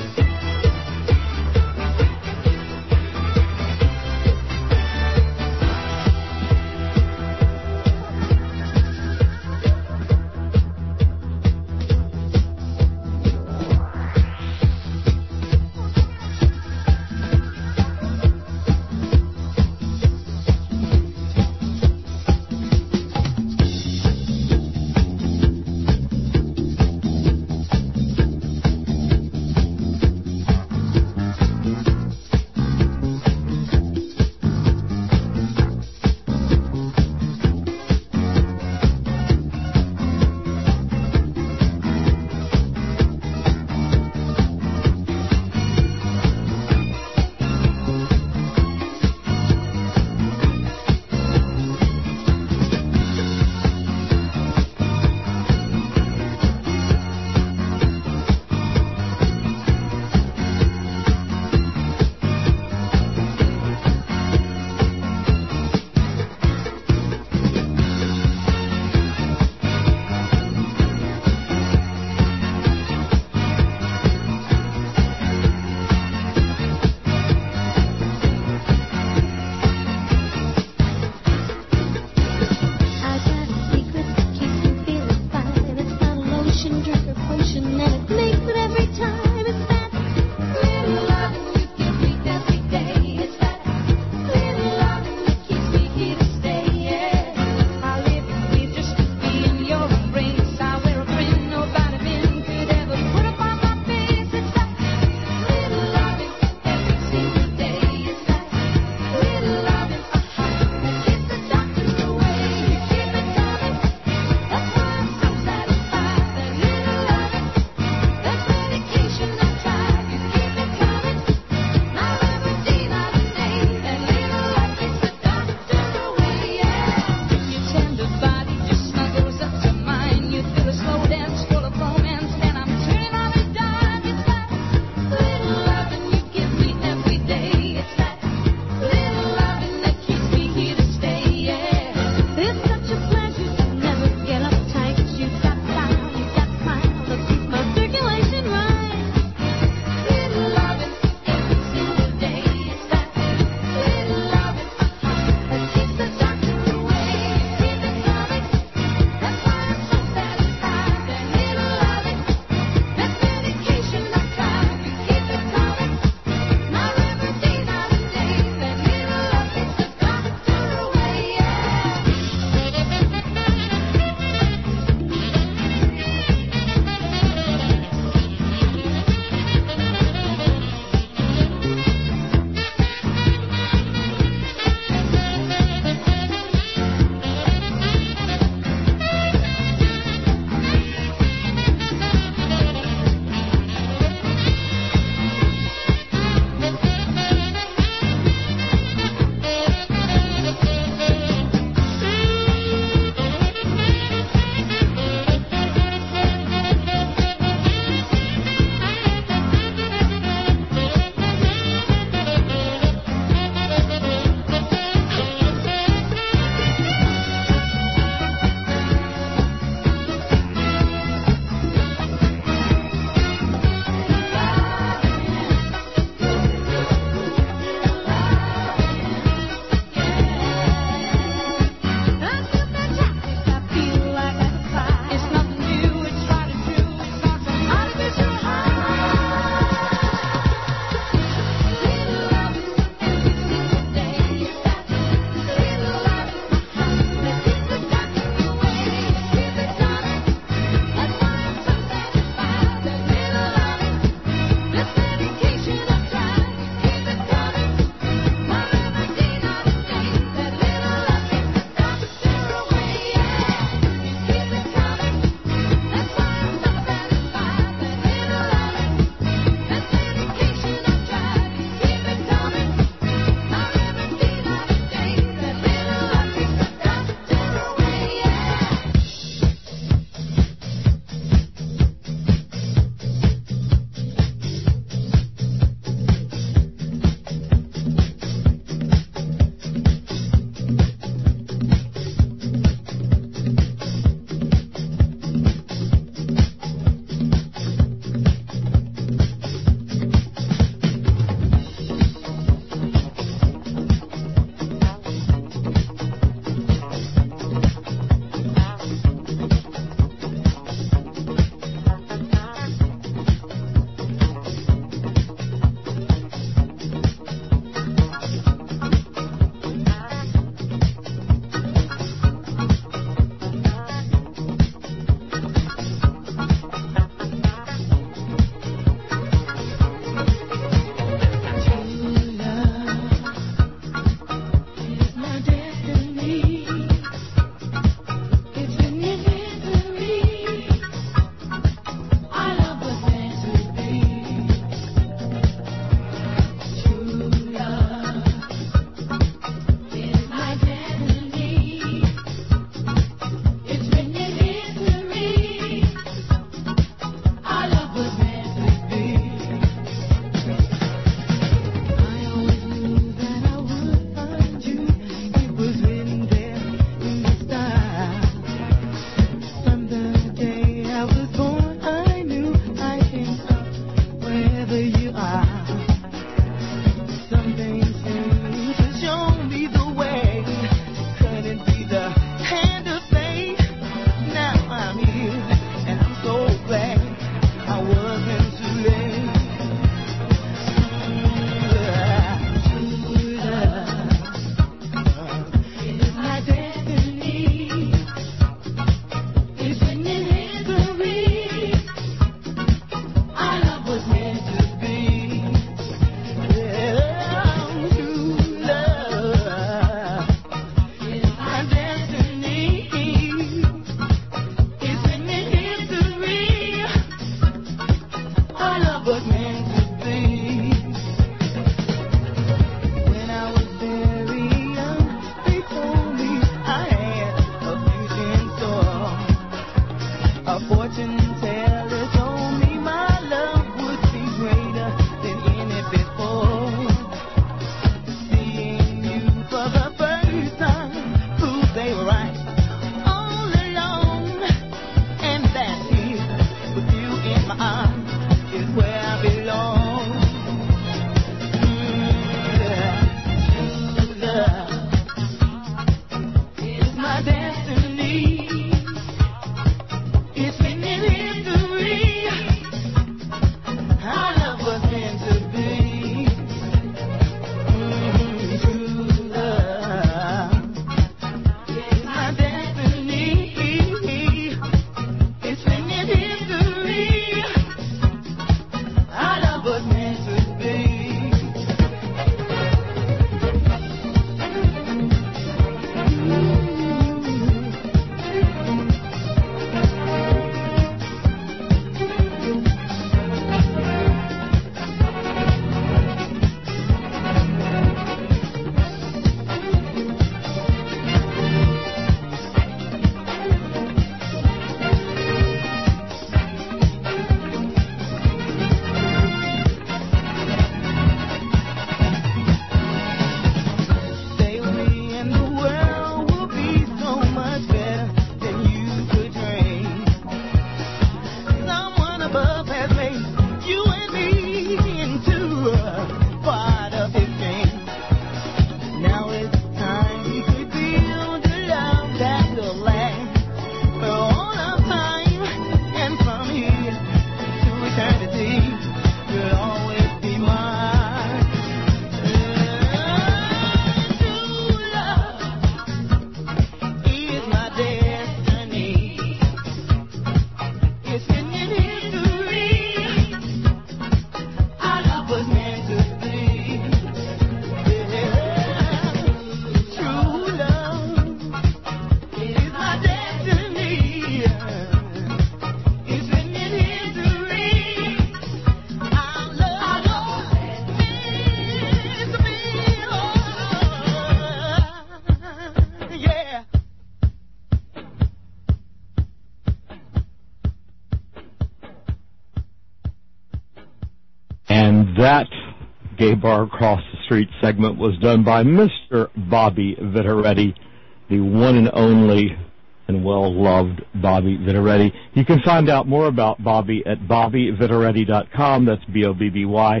That Gay Bar Across the Street segment was done by Mr. Bobby Viteretti, the one and only and well-loved Bobby Viteretti. You can find out more about Bobby at bobbyviteretti.com. That's BOBBY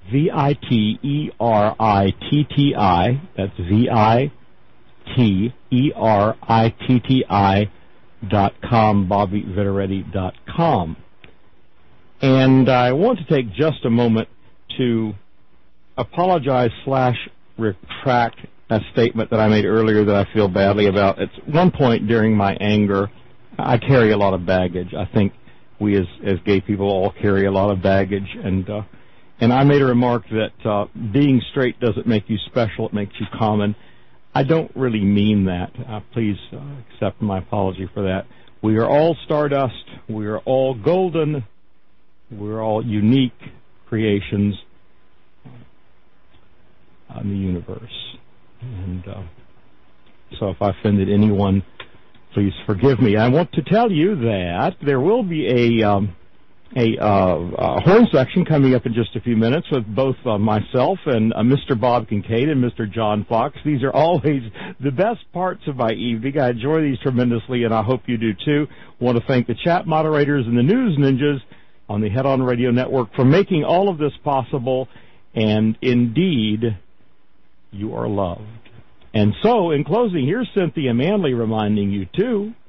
VITERITTI. That's VITERITTI.com, bobbyviteretti.com. And I want to take just a moment to apologize/retract a statement that I made earlier that I feel badly about. At one point during my anger, I carry a lot of baggage. I think we as gay people all carry a lot of baggage, and I made a remark that being straight doesn't make you special, it makes you common. I don't really mean that. Please accept my apology for that. We are all stardust. We are all golden. We're all unique creations in the universe. And so if I offended anyone, please forgive me. I want to tell you that there will be a horn section coming up in just a few minutes with both myself and Mr. Bob Kincaid and Mr. John Fox. These are always the best parts of my evening. I enjoy these tremendously, and I hope you do too. I want to thank the chat moderators and the news ninjas on the Head On Radio Network for making all of this possible, and indeed, you are loved. And so, in closing, here's Cynthia Manley reminding you, too,